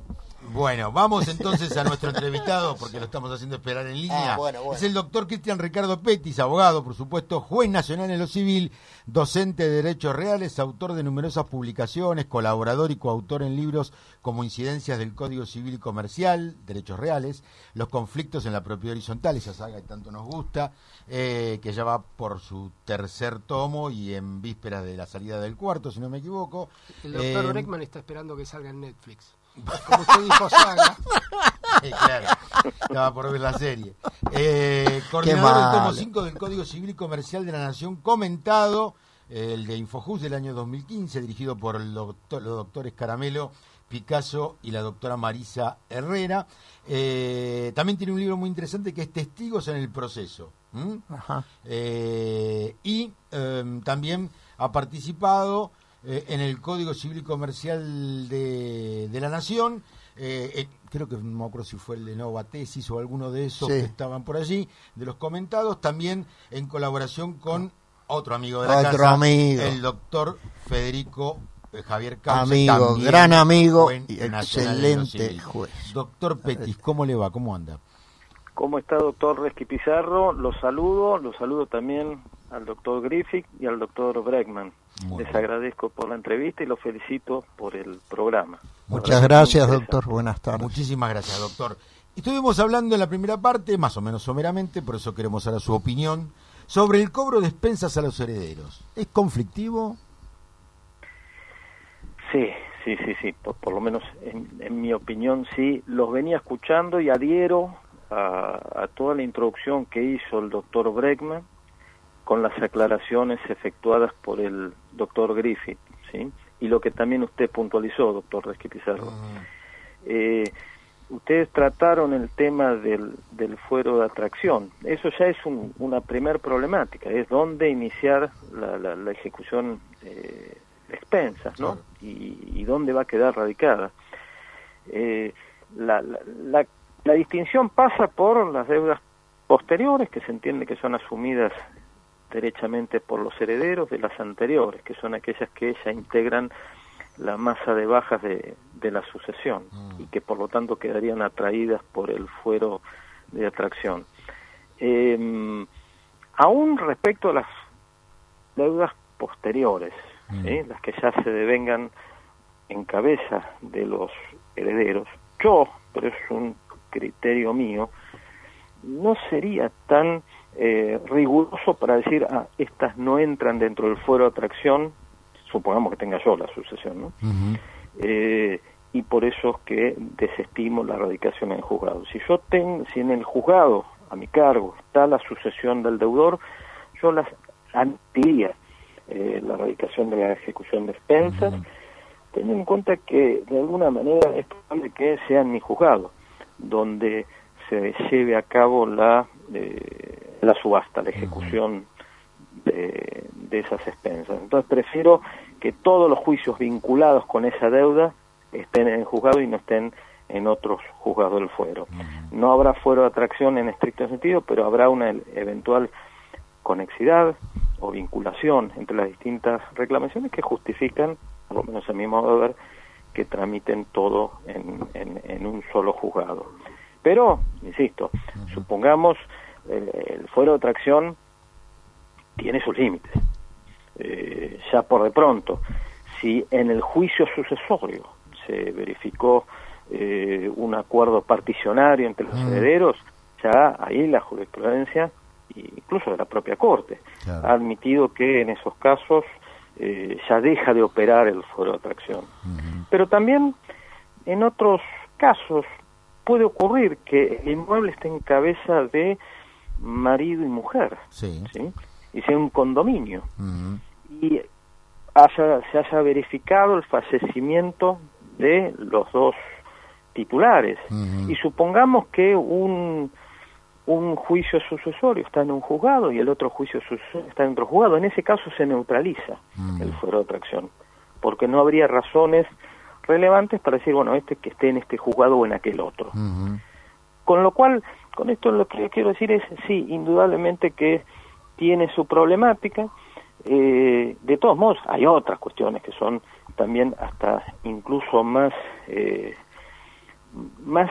Bueno, vamos entonces a nuestro entrevistado, porque lo estamos haciendo esperar en línea.
Ah, bueno, bueno.
Es el doctor Cristian Ricardo Petis, abogado, por supuesto, juez nacional en lo civil, docente de Derechos Reales, autor de numerosas publicaciones, colaborador y coautor en libros como Incidencias del Código Civil y Comercial, Derechos Reales, Los conflictos en la propiedad horizontal, esa saga que tanto nos gusta, eh, que ya va por su tercer tomo y en vísperas de la salida del cuarto, si no me equivoco.
El doctor
Eh,
Breckman está esperando que salga en Netflix. Como usted dijo, saga.
Sí, claro, estaba por ver la serie. Eh, coordinador del tomo
mal.
cinco del Código Civil y Comercial de la Nación, comentado, eh, el de Infojust del año dos mil quince, dirigido por el doctor, los doctores Caramelo, Picasso y la doctora Marisa Herrera. Eh, también tiene un libro muy interesante que es Testigos en el Proceso. ¿Mm?
Ajá.
Eh, y eh, también ha participado eh, en el Código Civil y Comercial de, de la Nación. Eh, eh, creo que no me acuerdo si fue el de Nova Tesis o alguno de esos
Sí.
que estaban por allí, de los comentados, también en colaboración con otro amigo de la
Otro
casa,
amigo.
el doctor Federico eh, Javier Cauce,
Amigo,
también
gran amigo
juez
y
nacional en lo
excelente
civil.
juez.
Doctor Petis, ¿cómo le va? ¿Cómo anda?
¿Cómo está, doctor Resqui Pizarro? Los saludo, los saludo también al doctor Griffith y al doctor Breckman.
Muy
Les
bien.
agradezco por la entrevista y los felicito por el programa.
Muchas
La verdad que
gracias,
muy
doctor. Buenas tardes.
Muchísimas gracias, doctor. Estuvimos hablando en la primera parte, más o menos someramente, por eso queremos saber su opinión, sobre el cobro de expensas a los herederos. ¿Es conflictivo?
Sí, sí, sí, sí, por, por lo menos en, en mi opinión sí. Los venía escuchando y adhiero a, a toda la introducción que hizo el doctor Breckman con las aclaraciones efectuadas por el doctor Griffith, ¿sí? Y lo que también usted puntualizó, doctor Resqui Pizarro.
Uh-huh.
Eh, ustedes trataron el tema del, del fuero de atracción. Eso ya es un, una primer problemática, es dónde iniciar la, la, la ejecución eh, de expensas, ¿no?
Claro.
Y, y dónde va a quedar radicada. Eh, la, la, la, la distinción pasa por las deudas posteriores, que se entiende que son asumidas derechamente por los herederos de las anteriores, que son aquellas que ya integran la masa de bajas de, de la sucesión y que por lo tanto quedarían atraídas por el fuero de atracción. Eh, aún respecto a las deudas posteriores,
Mm.
¿sí? Las que ya se devengan en cabeza de los herederos, yo, pero es un criterio mío, no sería tan eh, riguroso para decir, ah, estas no entran dentro del fuero de atracción, supongamos que tenga yo la sucesión, ¿no?
Uh-huh.
Eh, y por eso es que desestimo la radicación en el juzgado. Si yo tengo, si en el juzgado a mi cargo está la sucesión del deudor, yo las admitiría eh, la radicación de la ejecución de expensas, uh-huh. teniendo en cuenta que de alguna manera es probable que sea en mi juzgado donde se lleve a cabo la eh, la subasta, la ejecución de, de esas expensas. Entonces prefiero que todos los juicios vinculados con esa deuda estén en el juzgado y no estén en otros juzgados del fuero. Uh-huh. No habrá fuero de atracción en estricto sentido, pero habrá una eventual conexidad o vinculación entre las distintas reclamaciones que justifican, por lo menos a mi modo de ver, que tramiten todo en, en, en un solo juzgado. Pero, insisto, uh-huh. supongamos el, el fuero de atracción tiene sus límites. Eh, ya por de pronto, si en el juicio sucesorio se verificó eh, un acuerdo particionario entre los uh-huh. herederos, ya ahí la jurisprudencia, incluso de la propia Corte, claro. ha admitido que en esos casos eh, ya deja de operar el fuero de atracción. Uh-huh. Pero también en otros casos puede ocurrir que el inmueble esté en cabeza de marido y mujer, sí. ¿sí? y sea un condominio, uh-huh. y haya, se haya verificado el fallecimiento de los dos titulares, uh-huh. y supongamos que un un juicio sucesorio está en un juzgado y el otro juicio sucesorio está en otro juzgado. En ese caso se neutraliza uh-huh. el fuero de atracción, porque no habría razones relevantes para decir, bueno, este que esté en este juzgado o en aquel otro. Uh-huh. Con lo cual, con esto lo que quiero decir es, sí, indudablemente que tiene su problemática. Eh, de todos modos, hay otras cuestiones que son también hasta incluso más, eh, más,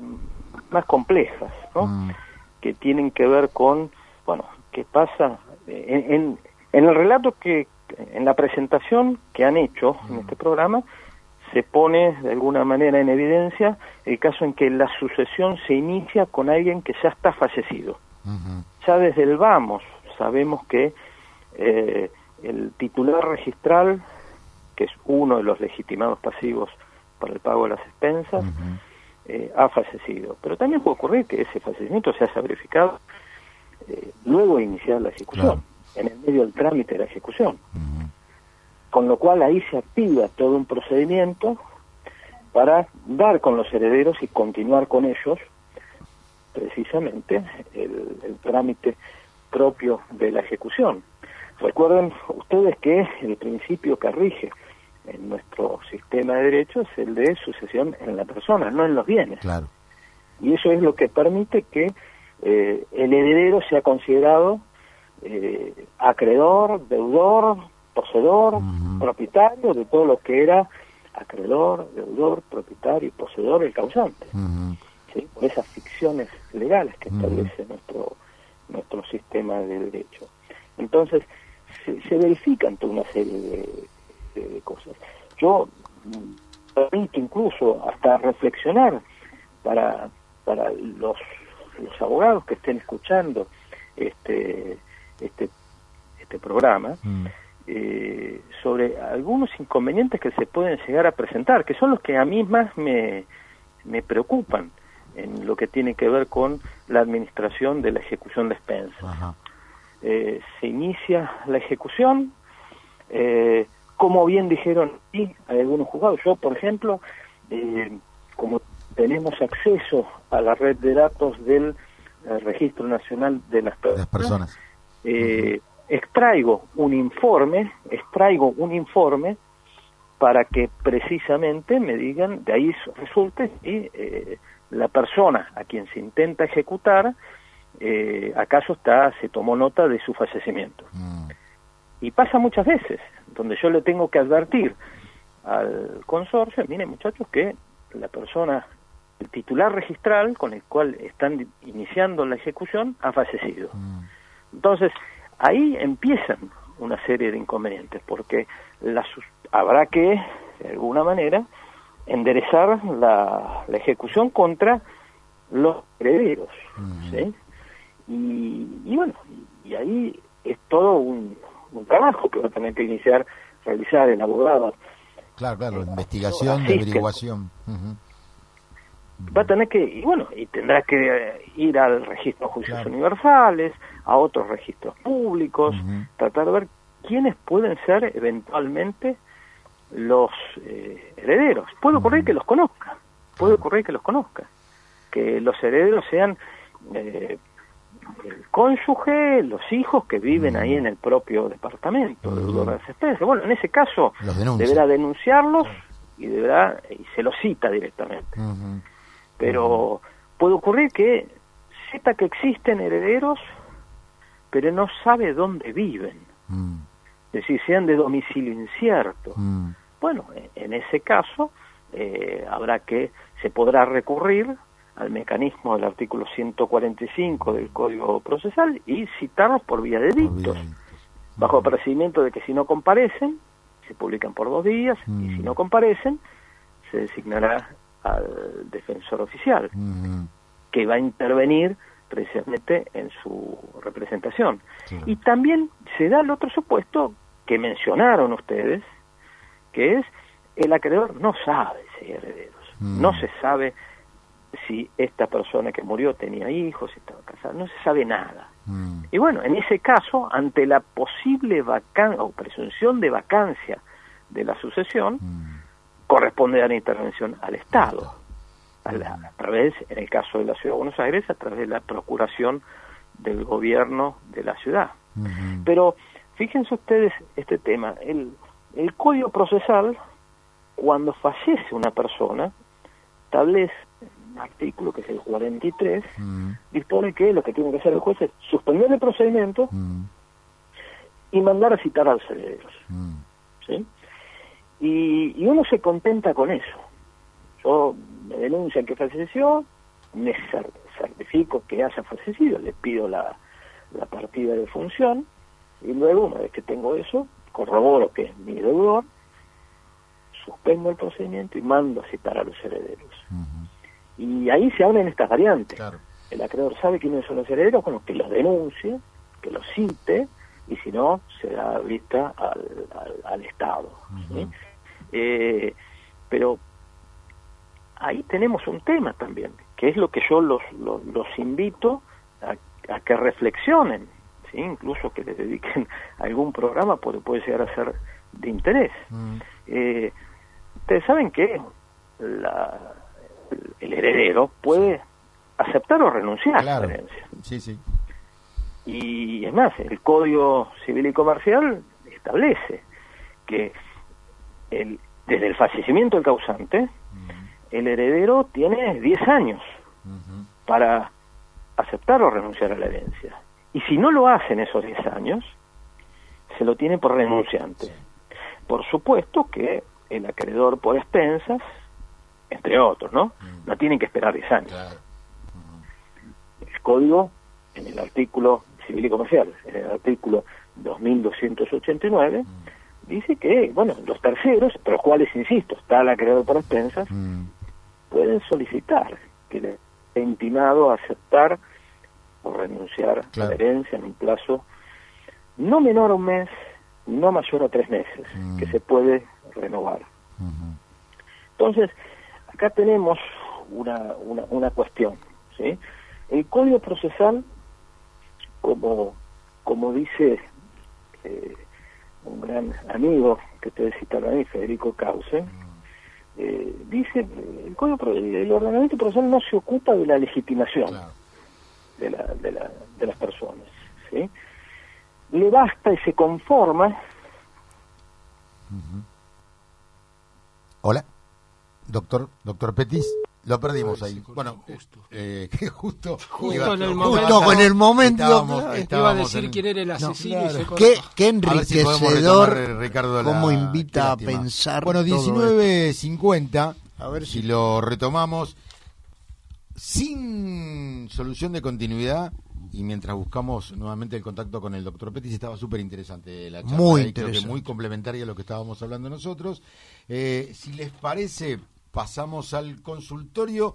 más complejas, ¿no?
Mm.
Que tienen que ver con, bueno, qué pasa en, en, en el relato que, en la presentación que han hecho mm. en este programa, se pone de alguna manera en evidencia el caso en que la sucesión se inicia con alguien que ya está fallecido.
Uh-huh.
Ya desde el vamos sabemos que eh, el titular registral, que es uno de los legitimados pasivos para el pago de las expensas, uh-huh. eh, ha fallecido. Pero también puede ocurrir que ese fallecimiento se haya verificado eh, luego de iniciar la ejecución, claro. en el medio del trámite de la ejecución. Uh-huh. Con lo cual ahí se activa todo un procedimiento para dar con los herederos y continuar con ellos precisamente el, el trámite propio de la ejecución. Recuerden ustedes que el principio que rige en nuestro sistema de derecho es el de sucesión en la persona, no en los bienes.
Claro.
Y eso es lo que permite que eh, el heredero sea considerado eh, acreedor, deudor, poseedor, uh-huh. propietario de todo lo que era acreedor, deudor, propietario y poseedor del causante. Uh-huh. ¿Sí? Por esas ficciones legales que establece uh-huh. nuestro nuestro sistema de derecho. Entonces, se, se verifican toda una serie de, de, de cosas. Yo permito incluso hasta reflexionar para para los los abogados que estén escuchando este este este programa, uh-huh. Eh, sobre algunos inconvenientes que se pueden llegar a presentar, que son los que a mí más me, me preocupan en lo que tiene que ver con la administración de la ejecución de expensas. Eh, se inicia la ejecución, eh, como bien dijeron aquí algunos juzgados. Yo, por ejemplo, eh, como tenemos acceso a la red de datos del eh, Registro Nacional de las Personas,
las personas.
Eh, uh-huh. extraigo un informe, extraigo un informe para que precisamente me digan, de ahí resulte si eh, la persona a quien se intenta ejecutar, eh, acaso está, se tomó nota de su fallecimiento. Mm. Y pasa muchas veces, donde yo le tengo que advertir al consorcio, miren muchachos, que la persona, el titular registral con el cual están iniciando la ejecución, ha fallecido. Mm. Entonces, ahí empiezan una serie de inconvenientes, porque la, habrá que, de alguna manera, enderezar la, la ejecución contra los herederos, uh-huh. ¿sí? Y, y bueno, y ahí es todo un, un trabajo que va a tener que iniciar, realizar el abogado.
Claro, claro, la investigación, de averiguación. Uh-huh.
Va a tener que, y bueno, y tendrá que ir al registro de juicios claro. universales, a otros registros públicos, uh-huh. tratar de ver quiénes pueden ser eventualmente los eh, herederos. Puede ocurrir uh-huh. que los conozca, puede ocurrir que los conozca, que los herederos sean eh, el cónyuge, los hijos que viven uh-huh. ahí en el propio departamento, uh-huh. de las especies. Bueno, en ese caso deberá denunciarlos y deberá, y se los cita directamente. Uh-huh. Pero puede ocurrir que sepa que existen herederos, pero no sabe dónde viven. Mm. Es decir, sean de domicilio incierto. Mm. Bueno, en ese caso eh, habrá que, se podrá recurrir al mecanismo del artículo ciento cuarenta y cinco del Código Procesal y citarlos por vía de dictos, bajo procedimiento de que si no comparecen, se publican por dos días, mm. y si no comparecen, se designará al defensor oficial, uh-huh. que va a intervenir precisamente en su representación. Sí. Y también se da el otro supuesto que mencionaron ustedes, que es el acreedor no sabe si hay herederos, uh-huh. no se sabe si esta persona que murió tenía hijos, si estaba casada, no se sabe nada. Uh-huh. Y bueno, en ese caso, ante la posible vacancia o presunción de vacancia de la sucesión, uh-huh. corresponde dar intervención al Estado, a, la, a través, en el caso de la Ciudad de Buenos Aires, a través de la procuración del gobierno de la ciudad. Uh-huh. Pero fíjense ustedes este tema, el, el Código Procesal, cuando fallece una persona, establece un artículo que es el cuarenta y tres, uh-huh. dispone que lo que tiene que hacer el juez es suspender el procedimiento uh-huh. y mandar a citar a los herederos. Uh-huh. ¿Sí? Y, y uno se contenta con eso. Yo me denuncian que falleció, me cer- certifico que haya fallecido, le pido la, la partida de función, y luego, una vez que tengo eso, corroboro que es mi deudor, suspendo el procedimiento y mando a citar a los herederos. Uh-huh. Y ahí se abren estas variantes. Claro. El acreedor sabe quiénes son los herederos, bueno, que los denuncie, que los cite, y si no, se da vista al, al, al Estado. Uh-huh. ¿Sí? Eh, pero ahí tenemos un tema también, que es lo que yo los, los, los invito a, a que reflexionen, ¿sí? Incluso que le dediquen algún programa, porque puede llegar a ser de interés. Uh-huh. Eh, ustedes saben que la, el heredero puede aceptar o renunciar claro. a la herencia.
Sí, sí.
Y es más, el Código Civil y Comercial establece que el, desde el fallecimiento del causante, uh-huh. el heredero tiene diez años uh-huh. para aceptar o renunciar a la herencia. Y si no lo hace en esos diez años, se lo tiene por renunciante. Sí. Por supuesto que el acreedor por expensas, entre otros, ¿no? Uh-huh. No tienen que esperar diez años. Claro. Uh-huh. El Código, en el artículo Civil y Comercial, en el artículo dos mil doscientos ochenta y nueve, mm. dice que, bueno, los terceros, entre los cuales, insisto, está el acreedor por expensas, mm. pueden solicitar que le sea intimado a aceptar o renunciar claro. a la herencia en un plazo no menor a un mes, no mayor a tres meses, mm. que se puede renovar. Mm-hmm. Entonces, acá tenemos una, una, una cuestión, ¿sí? El Código Procesal, como como dice eh, un gran amigo que ustedes citaron ahí, Federico Cauce, eh, dice el código el ordenamiento procesal no se ocupa de la legitimación claro. de la de la de las personas, ¿sí? Le basta y se conforma.
Uh-huh. Hola, doctor doctor Petis. Lo perdimos ahí. Bueno, justo. Eh, que justo,
justo
iba,
en el
justo
momento.
en el momento.
Estábamos, estábamos iba a decir en, quién era el asesino. No, claro.
Qué, qué enriquecedor.
Si Ricardo,
cómo
la,
invita a pensar.
Bueno, diecinueve cincuenta. A ver si, si lo retomamos. Sin solución de continuidad. Y mientras buscamos nuevamente el contacto con el doctor Petis, estaba súper interesante la charla.
Muy
ahí,
interesante.
Creo que muy complementaria a lo que estábamos hablando nosotros. Eh, si les parece, pasamos al consultorio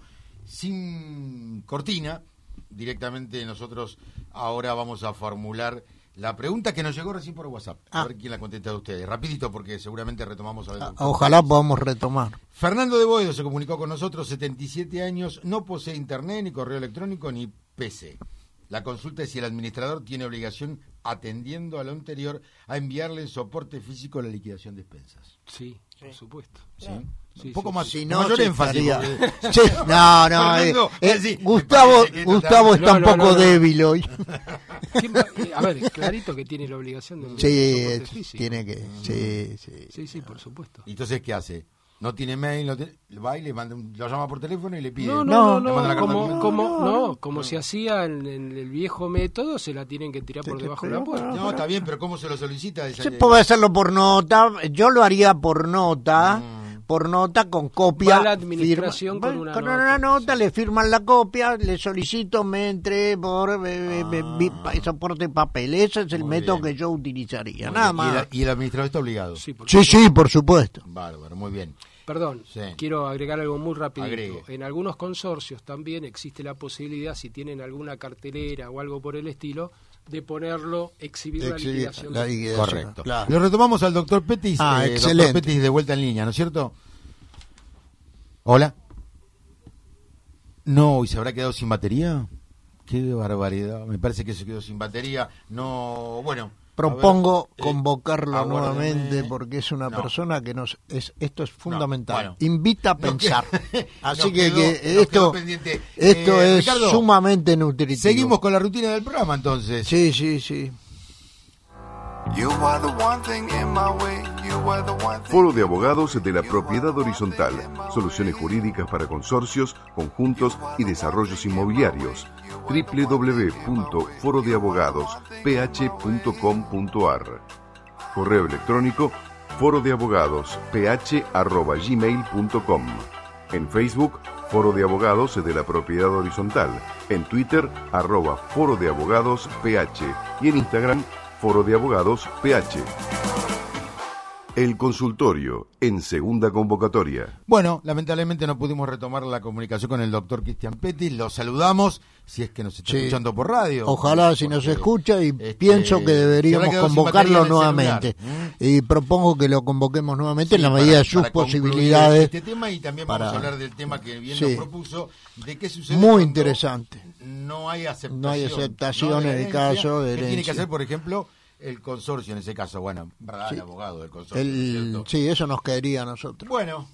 sin cortina. Directamente nosotros ahora vamos a formular la pregunta que nos llegó recién por WhatsApp. Ah. A ver quién la contesta de ustedes. Rapidito, porque seguramente retomamos a ver.
Ah, ojalá podamos retomar.
Fernando de Boedo se comunicó con nosotros, setenta y siete años, no posee internet, ni correo electrónico, ni P C. La consulta es si el administrador tiene obligación, atendiendo a lo anterior, a enviarle en soporte físico la liquidación de expensas.
Sí, sí. Por supuesto.
¿Sí?
Sí,
un poco
sí,
más,
sí.
Si no, mayor énfasis. Porque...
Sí, no, no, Fernando, eh, eh, sí, Gustavo, Gustavo está no, un poco no, no, débil hoy.
A ver, clarito que tiene la obligación de
enviar sí, físico. Tiene que, sí, sí.
Sí, sí, por supuesto.
Entonces, ¿qué hace? No tiene mail, no tiene, va y le manda un, lo llama por teléfono y le pide.
No, no, no, no, no como, como, no, no, no, como no. se hacía en, en el viejo método, se la tienen que tirar por debajo de la puerta.
No, está bien, pero ¿cómo se lo solicita?
Esa se puede hacerlo por nota, yo lo haría por nota. Mm. Por nota, con copia.
Va la administración firma, con una
con
nota.
una nota, sí. Le firman la copia, le solicito, me entre por eh, ah. soporte papel. Ese es el muy método bien. Que yo utilizaría, muy nada bien. más.
¿Y, la, ¿Y el administrador está obligado?
Sí, por sí, sí, por supuesto.
Bárbaro, muy bien.
Perdón, sí. quiero agregar algo muy rápido. En algunos consorcios también existe la posibilidad, si tienen alguna cartelera o algo por el estilo, de ponerlo, exhibir, exhibir la liquidación.
La liquidación. Correcto. Claro. Lo retomamos al doctor Petis.
Ah,
eh,
excelente.
Doctor Petis de vuelta en línea, ¿no es cierto? Hola. No, ¿y se habrá quedado sin batería? Qué barbaridad. Me parece que se quedó sin batería. No, bueno.
Propongo ver, convocarlo eh, nuevamente porque es una no. persona que nos es esto es fundamental. No, bueno. Invita a pensar. Que, Así que, quedó, que esto esto eh, es Ricardo, sumamente nutritivo.
Seguimos con la rutina del programa entonces.
Sí, sí, sí.
Foro de Abogados de la Propiedad Horizontal. Soluciones jurídicas para consorcios, conjuntos y desarrollos inmobiliarios. doble u doble u doble u punto foro de abogados p h punto com punto a r. Correo electrónico foro de abogados p h arroba gmail punto com. En Facebook, Foro de Abogados de la Propiedad Horizontal. En Twitter, arroba Foro de Abogados P H. Y en Instagram, Foro de Abogados P H. El consultorio en segunda convocatoria.
Bueno, lamentablemente no pudimos retomar la comunicación con el doctor Cristian Pettis. Lo saludamos, si es que nos está
Sí.
escuchando por radio.
Ojalá si nos escucha y
este,
pienso que
se
deberíamos
habrá quedado sin
convocarlo
batería en el
nuevamente.
celular.
Y propongo que lo convoquemos nuevamente
Sí,
en la
para-
medida de sus
para concluir
posibilidades.
Este tema y también
para-
vamos a hablar del tema que bien
Sí.
nos propuso, de qué sucede
Muy
cuando
interesante.
no hay aceptación.
No hay aceptación
¿no? de
en el
herencia.
caso de
¿Qué tiene que
herencia?
hacer, por ejemplo, el consorcio en ese caso? Bueno, ¿verdad?
Sí.
El abogado del consorcio,
El,
¿cierto?
sí, eso nos caería a nosotros.
Bueno,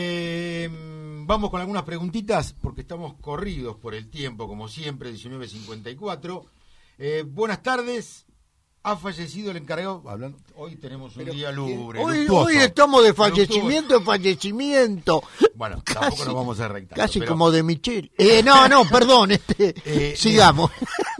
eh, vamos con algunas preguntitas porque estamos corridos por el tiempo, como siempre, diecinueve cincuenta y cuatro. Eh, buenas tardes. Ha fallecido el encargado. Hablando, hoy tenemos un día lúgubre.
Hoy,
luctuoso.
hoy estamos de
Luctuoso.
fallecimiento en fallecimiento.
Bueno, tampoco nos vamos a rectar.
Casi como de Michel. Eh, no, no, perdón, este,
Eh,
sigamos.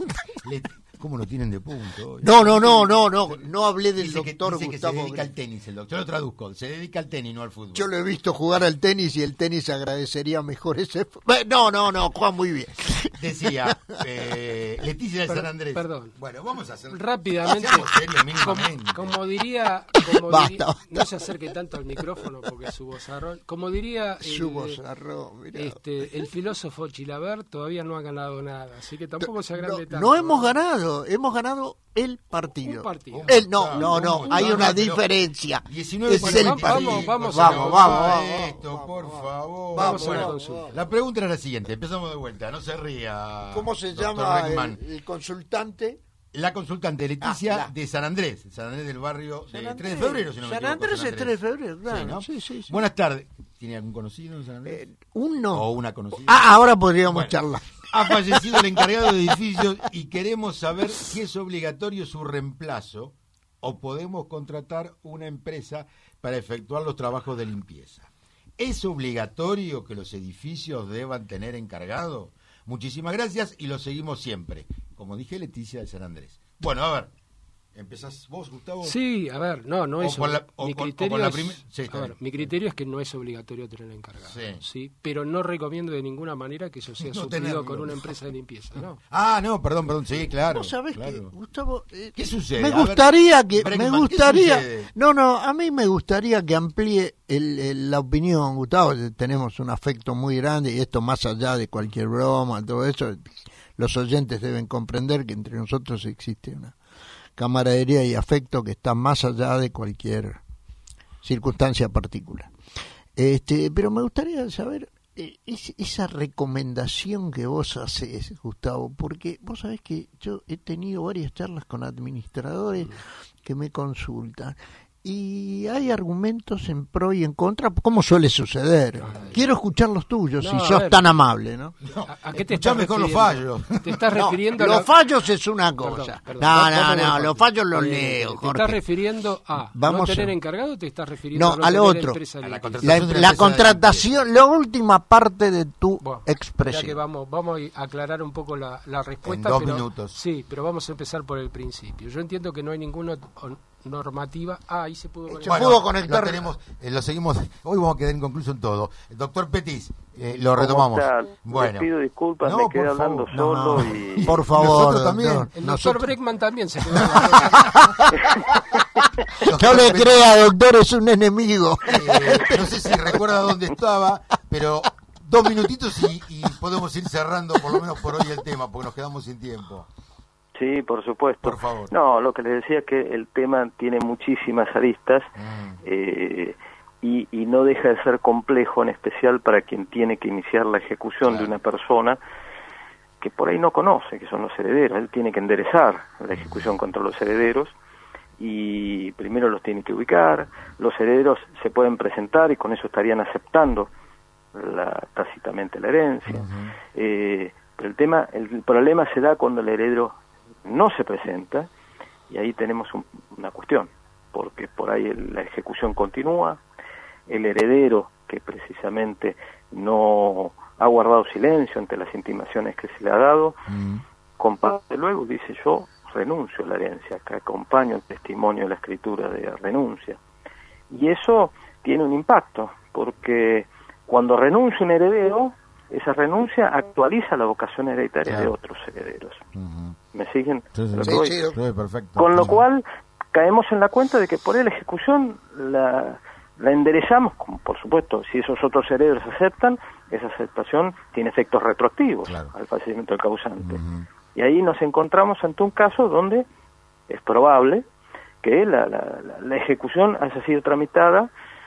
Le- ¿Cómo lo tienen de punto hoy?
No, no, no, no, no, no hablé del
Dice que,
doctor
dice que se
Gustavo.
dedica al tenis, el doctor. Yo lo traduzco. Se dedica al tenis, no al fútbol.
Yo lo he visto jugar al tenis y el tenis agradecería mejor ese. No, no, no, juega muy bien.
Decía, eh, Leticia de
Per-
San Andrés.
perdón.
Bueno, vamos a hacer.
Rápidamente,
Seamos serios
como,
mínimamente.
como diría, como
Basta,
diría-
basta.
no se acerque tanto al micrófono porque es su vozarrón, como diría el,
Su vozarrón, mirá.
este, el filósofo Chilavert, todavía no ha ganado nada, así que tampoco se agrande
No,
tanto.
no hemos
¿no?
ganado, hemos ganado el partido.
Un partido.
El, no,
Claro,
no, no,
¿cómo?
hay
No,
una
no, pero
diferencia.
diecinueve
Es
bueno,
el
vamos,
partido.
vamos, vamos,
vamos, vamos, vamos,
esto,
vamos,
por
vamos.
favor.
Vamos a la
Bueno,
consulta.
la pregunta era la siguiente, empezamos de vuelta, no se ría.
¿Cómo se
doctor
llama
Reckman.
el, el consultante?
La consultante Leticia
Ah, la-
de San Andrés, San Andrés del barrio de
San
tres de febrero, si no me
San
equivoco.
Andrés es tres de febrero, claro.
¿no?
Sí, sí, sí.
Buenas tardes. ¿Tiene algún conocido en San Andrés?
Eh, uno.
O una conocida.
Ah, ahora podríamos
Bueno.
charlar.
Ha fallecido el encargado de edificios y queremos saber si es obligatorio su reemplazo o podemos contratar una empresa para efectuar los trabajos de limpieza. ¿Es obligatorio que los edificios deban tener encargado? Muchísimas gracias y lo seguimos siempre. Como dije, Leticia de San Andrés. Bueno, a ver, ¿empezás vos, Gustavo?
Sí, a ver, no, no
O
es
por la- o
mi
con- o
criterio
con la
es-
primer- sí, está
a ver,
bien.
mi criterio es que no es obligatorio tener encargado,
Sí.
sí. Pero no recomiendo de ninguna manera que eso sea
No
suplido
tenerlo.
con una empresa de limpieza, ¿no?
Ah, no, perdón, perdón, sí, claro.
¿Vos sabés que,
claro.
Gustavo? eh,
¿Qué sucede?
Me
A ver,
gustaría que,
Breckman,
me
¿qué
gustaría,
sucede?
no, no, a mí me gustaría que amplíe el, el- la opinión, Gustavo. Tenemos un afecto muy grande y esto más allá de cualquier broma, todo eso, los oyentes deben comprender que entre nosotros existe una camaradería y afecto que está más allá de cualquier circunstancia particular. Este, pero me gustaría saber eh, es- esa recomendación que vos haces, Gustavo, porque vos sabés que yo he tenido varias charlas con administradores que me consultan y hay argumentos en pro y en contra, como suele suceder. Quiero escuchar los tuyos,
No,
si
a
sos
ver.
tan amable, ¿no?
¿A, a qué te
Escuchá
estás
mejor los
refiriendo?
fallos.
¿Te estás
No,
refiriendo a
los
la-
fallos es una
Perdón,
cosa.
perdón.
No,
Vamos
no,
por
no,
partes.
los fallos los
Eh,
leo,
¿Te
Jorge.
estás refiriendo a
Vamos
no tener
a-
encargado o te estás refiriendo
No,
a no
al
tener
otro.
empresa de
A la
limpieza?
contratación.
La,
de una
la
empresa de
contratación, la última parte de tu
Bueno, ya que
expresión.
vamos, vamos a aclarar un poco la, la respuesta.
En dos
pero-
minutos.
Sí, pero vamos a empezar por el principio. Yo entiendo que no hay ninguna o- normativa. Ah, ahí se pudo
Se
conectar.
pudo conectar.
Lo, tenemos, eh, lo seguimos. Hoy vamos a quedar inconcluso en todo. El doctor Petis, eh, lo
¿Cómo
retomamos.
están?
Bueno.
Les pido disculpas,
No,
me quedé
por
hablando
favor.
solo
No,
y...
por favor,
Nosotros también.
doctor.
El
Nosotros-
doctor Breckman también se quedó. en la
No le crea, doctor, es un enemigo.
Eh, no sé si recuerda dónde estaba, pero dos minutitos y, y podemos ir cerrando por lo menos por hoy el tema, porque nos quedamos sin tiempo.
Sí, por supuesto.
Por favor.
No, lo que les decía es que el tema tiene muchísimas aristas
Mm.
eh, y, y no deja de ser complejo, en especial para quien tiene que iniciar la ejecución
Claro.
de una persona que por ahí no conoce, que son los herederos. Él tiene que enderezar la ejecución contra los herederos y primero los tiene que ubicar. Los herederos se pueden presentar y con eso estarían aceptando la, tácitamente la herencia. Eh, pero el tema, el problema se da cuando el heredero no se presenta y ahí tenemos un- una cuestión, porque por ahí el- la ejecución continúa, el heredero que precisamente no ha guardado silencio ante las intimaciones que se le ha dado,
Mm.
comparte luego, dice yo renuncio a la herencia, que acompaño el testimonio de la escritura de renuncia. Y eso tiene un impacto, porque cuando renuncia un heredero, esa renuncia actualiza la vocación hereditaria
claro.
de otros herederos.
Uh-huh.
¿Me siguen?
Sí, sí,
Lo que
sí,
voy.
sí, sí, perfecto.
Con lo cual caemos en la cuenta de que por ahí la ejecución la, la enderezamos, como por supuesto, si esos otros herederos aceptan, esa aceptación tiene efectos retroactivos
claro.
al fallecimiento del causante.
Uh-huh.
Y ahí nos encontramos ante un caso donde es probable que la, la, la, la ejecución haya sido tramitada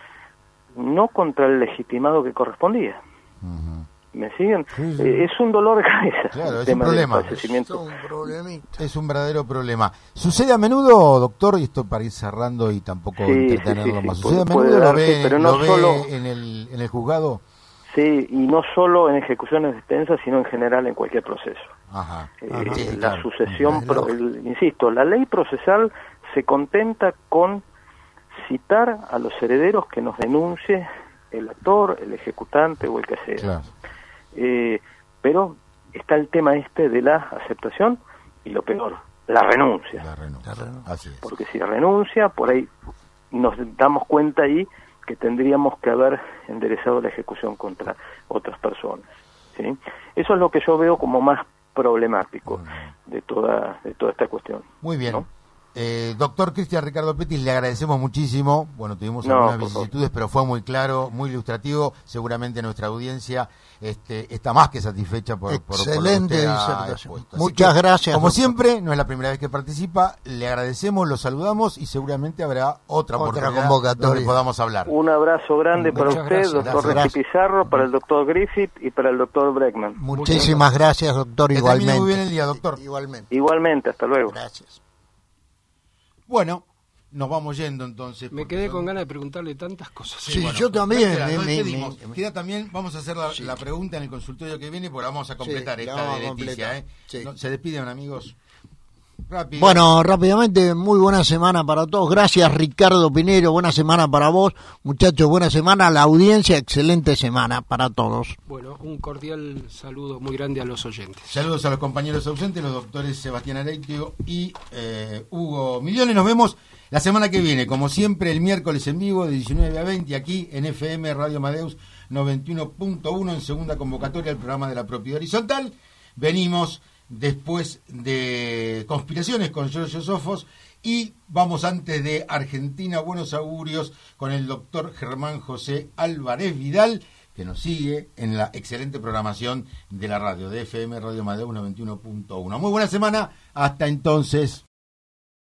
no contra el legitimado que correspondía.
Uh-huh.
¿Me siguen?
Sí, sí.
Eh, es un dolor de cabeza.
Claro,
el
es
tema
un
del
problema.
fallecimiento.
Es un problemita.
Es un verdadero problema. ¿Sucede a menudo, doctor? Y esto para ir cerrando y tampoco
Sí,
entretenerlo
sí, sí,
más.
sí,
¿Sucede a
puede
menudo? ¿Lo
darse,
ve,
pero no
lo ve
solo-
en, el, en el juzgado?
Sí, y no solo en ejecuciones extensas, sino en general en cualquier proceso.
Ajá.
Eh,
Ajá. Sí,
la
claro.
sucesión,
Es
pro-
lógico.
el- insisto, la ley procesal se contenta con citar a los herederos que nos denuncie el actor, el ejecutante o el que sea.
Claro.
Eh, pero está el tema este de la aceptación y lo peor, la renuncia.
La renuncia. Así es.
Porque si renuncia, por ahí nos damos cuenta ahí que tendríamos que haber enderezado la ejecución contra otras personas. ¿sí? Eso es lo que yo veo como más problemático de toda de toda esta cuestión.
Muy bien.
¿no?
Eh, doctor Cristian Ricardo Pettis, le agradecemos muchísimo. Bueno, tuvimos
No,
algunas
por favor.
vicisitudes, pero fue muy claro, muy ilustrativo. Seguramente nuestra audiencia este, está más que satisfecha por, por, por lo que
Excelente
usted ha
disertación.
expuesto. Así
Muchas
que,
gracias,
Como
doctor.
siempre, no es la primera vez que participa. Le agradecemos, lo saludamos y seguramente habrá otra,
Otra
oportunidad
convocatoria.
donde podamos hablar.
Un abrazo grande para
Muchas
usted,
gracias.
doctor
Gracias.
Ricky Pizarro, para el doctor Griffith y para el doctor Breckman.
Muchísimas gracias, doctor,
Que
igualmente.
termine muy bien el día, doctor.
Igualmente.
Igualmente, hasta luego.
Gracias.
Bueno, nos vamos yendo entonces.
Me
porque
quedé
son-
con ganas de preguntarle tantas cosas.
Sí, yo también,
Espera,
me-
nos
me-
despedimos.
me-
Queda también, vamos a hacer la, la pregunta en el consultorio que viene, porque vamos a completar
Sí, la
esta
vamos
de
a
Leticia.
completar,
¿eh?
sí.
No, se despiden, amigos. Rápido.
Bueno, rápidamente, muy buena semana para todos. Gracias, Ricardo Pinero. Buena semana para vos. Muchachos, buena semana. La audiencia, excelente semana para todos.
Bueno, un cordial saludo muy grande a los oyentes.
Saludos a los compañeros ausentes, los doctores Sebastián Areitio y eh, Hugo Millones. Nos vemos la semana que viene, como siempre, el miércoles en vivo de diecinueve a veinte, aquí en F M Radio Amadeus noventa y uno punto uno, en segunda convocatoria al programa de la propiedad horizontal. Venimos después de Conspiraciones con Giorgio Sofos y vamos antes de Argentina, Buenos Augurios, con el doctor Germán José Álvarez Vidal, que nos sigue en la excelente programación de la radio, de F M Radio Amadeus noventa y uno punto uno. Muy buena semana, hasta entonces.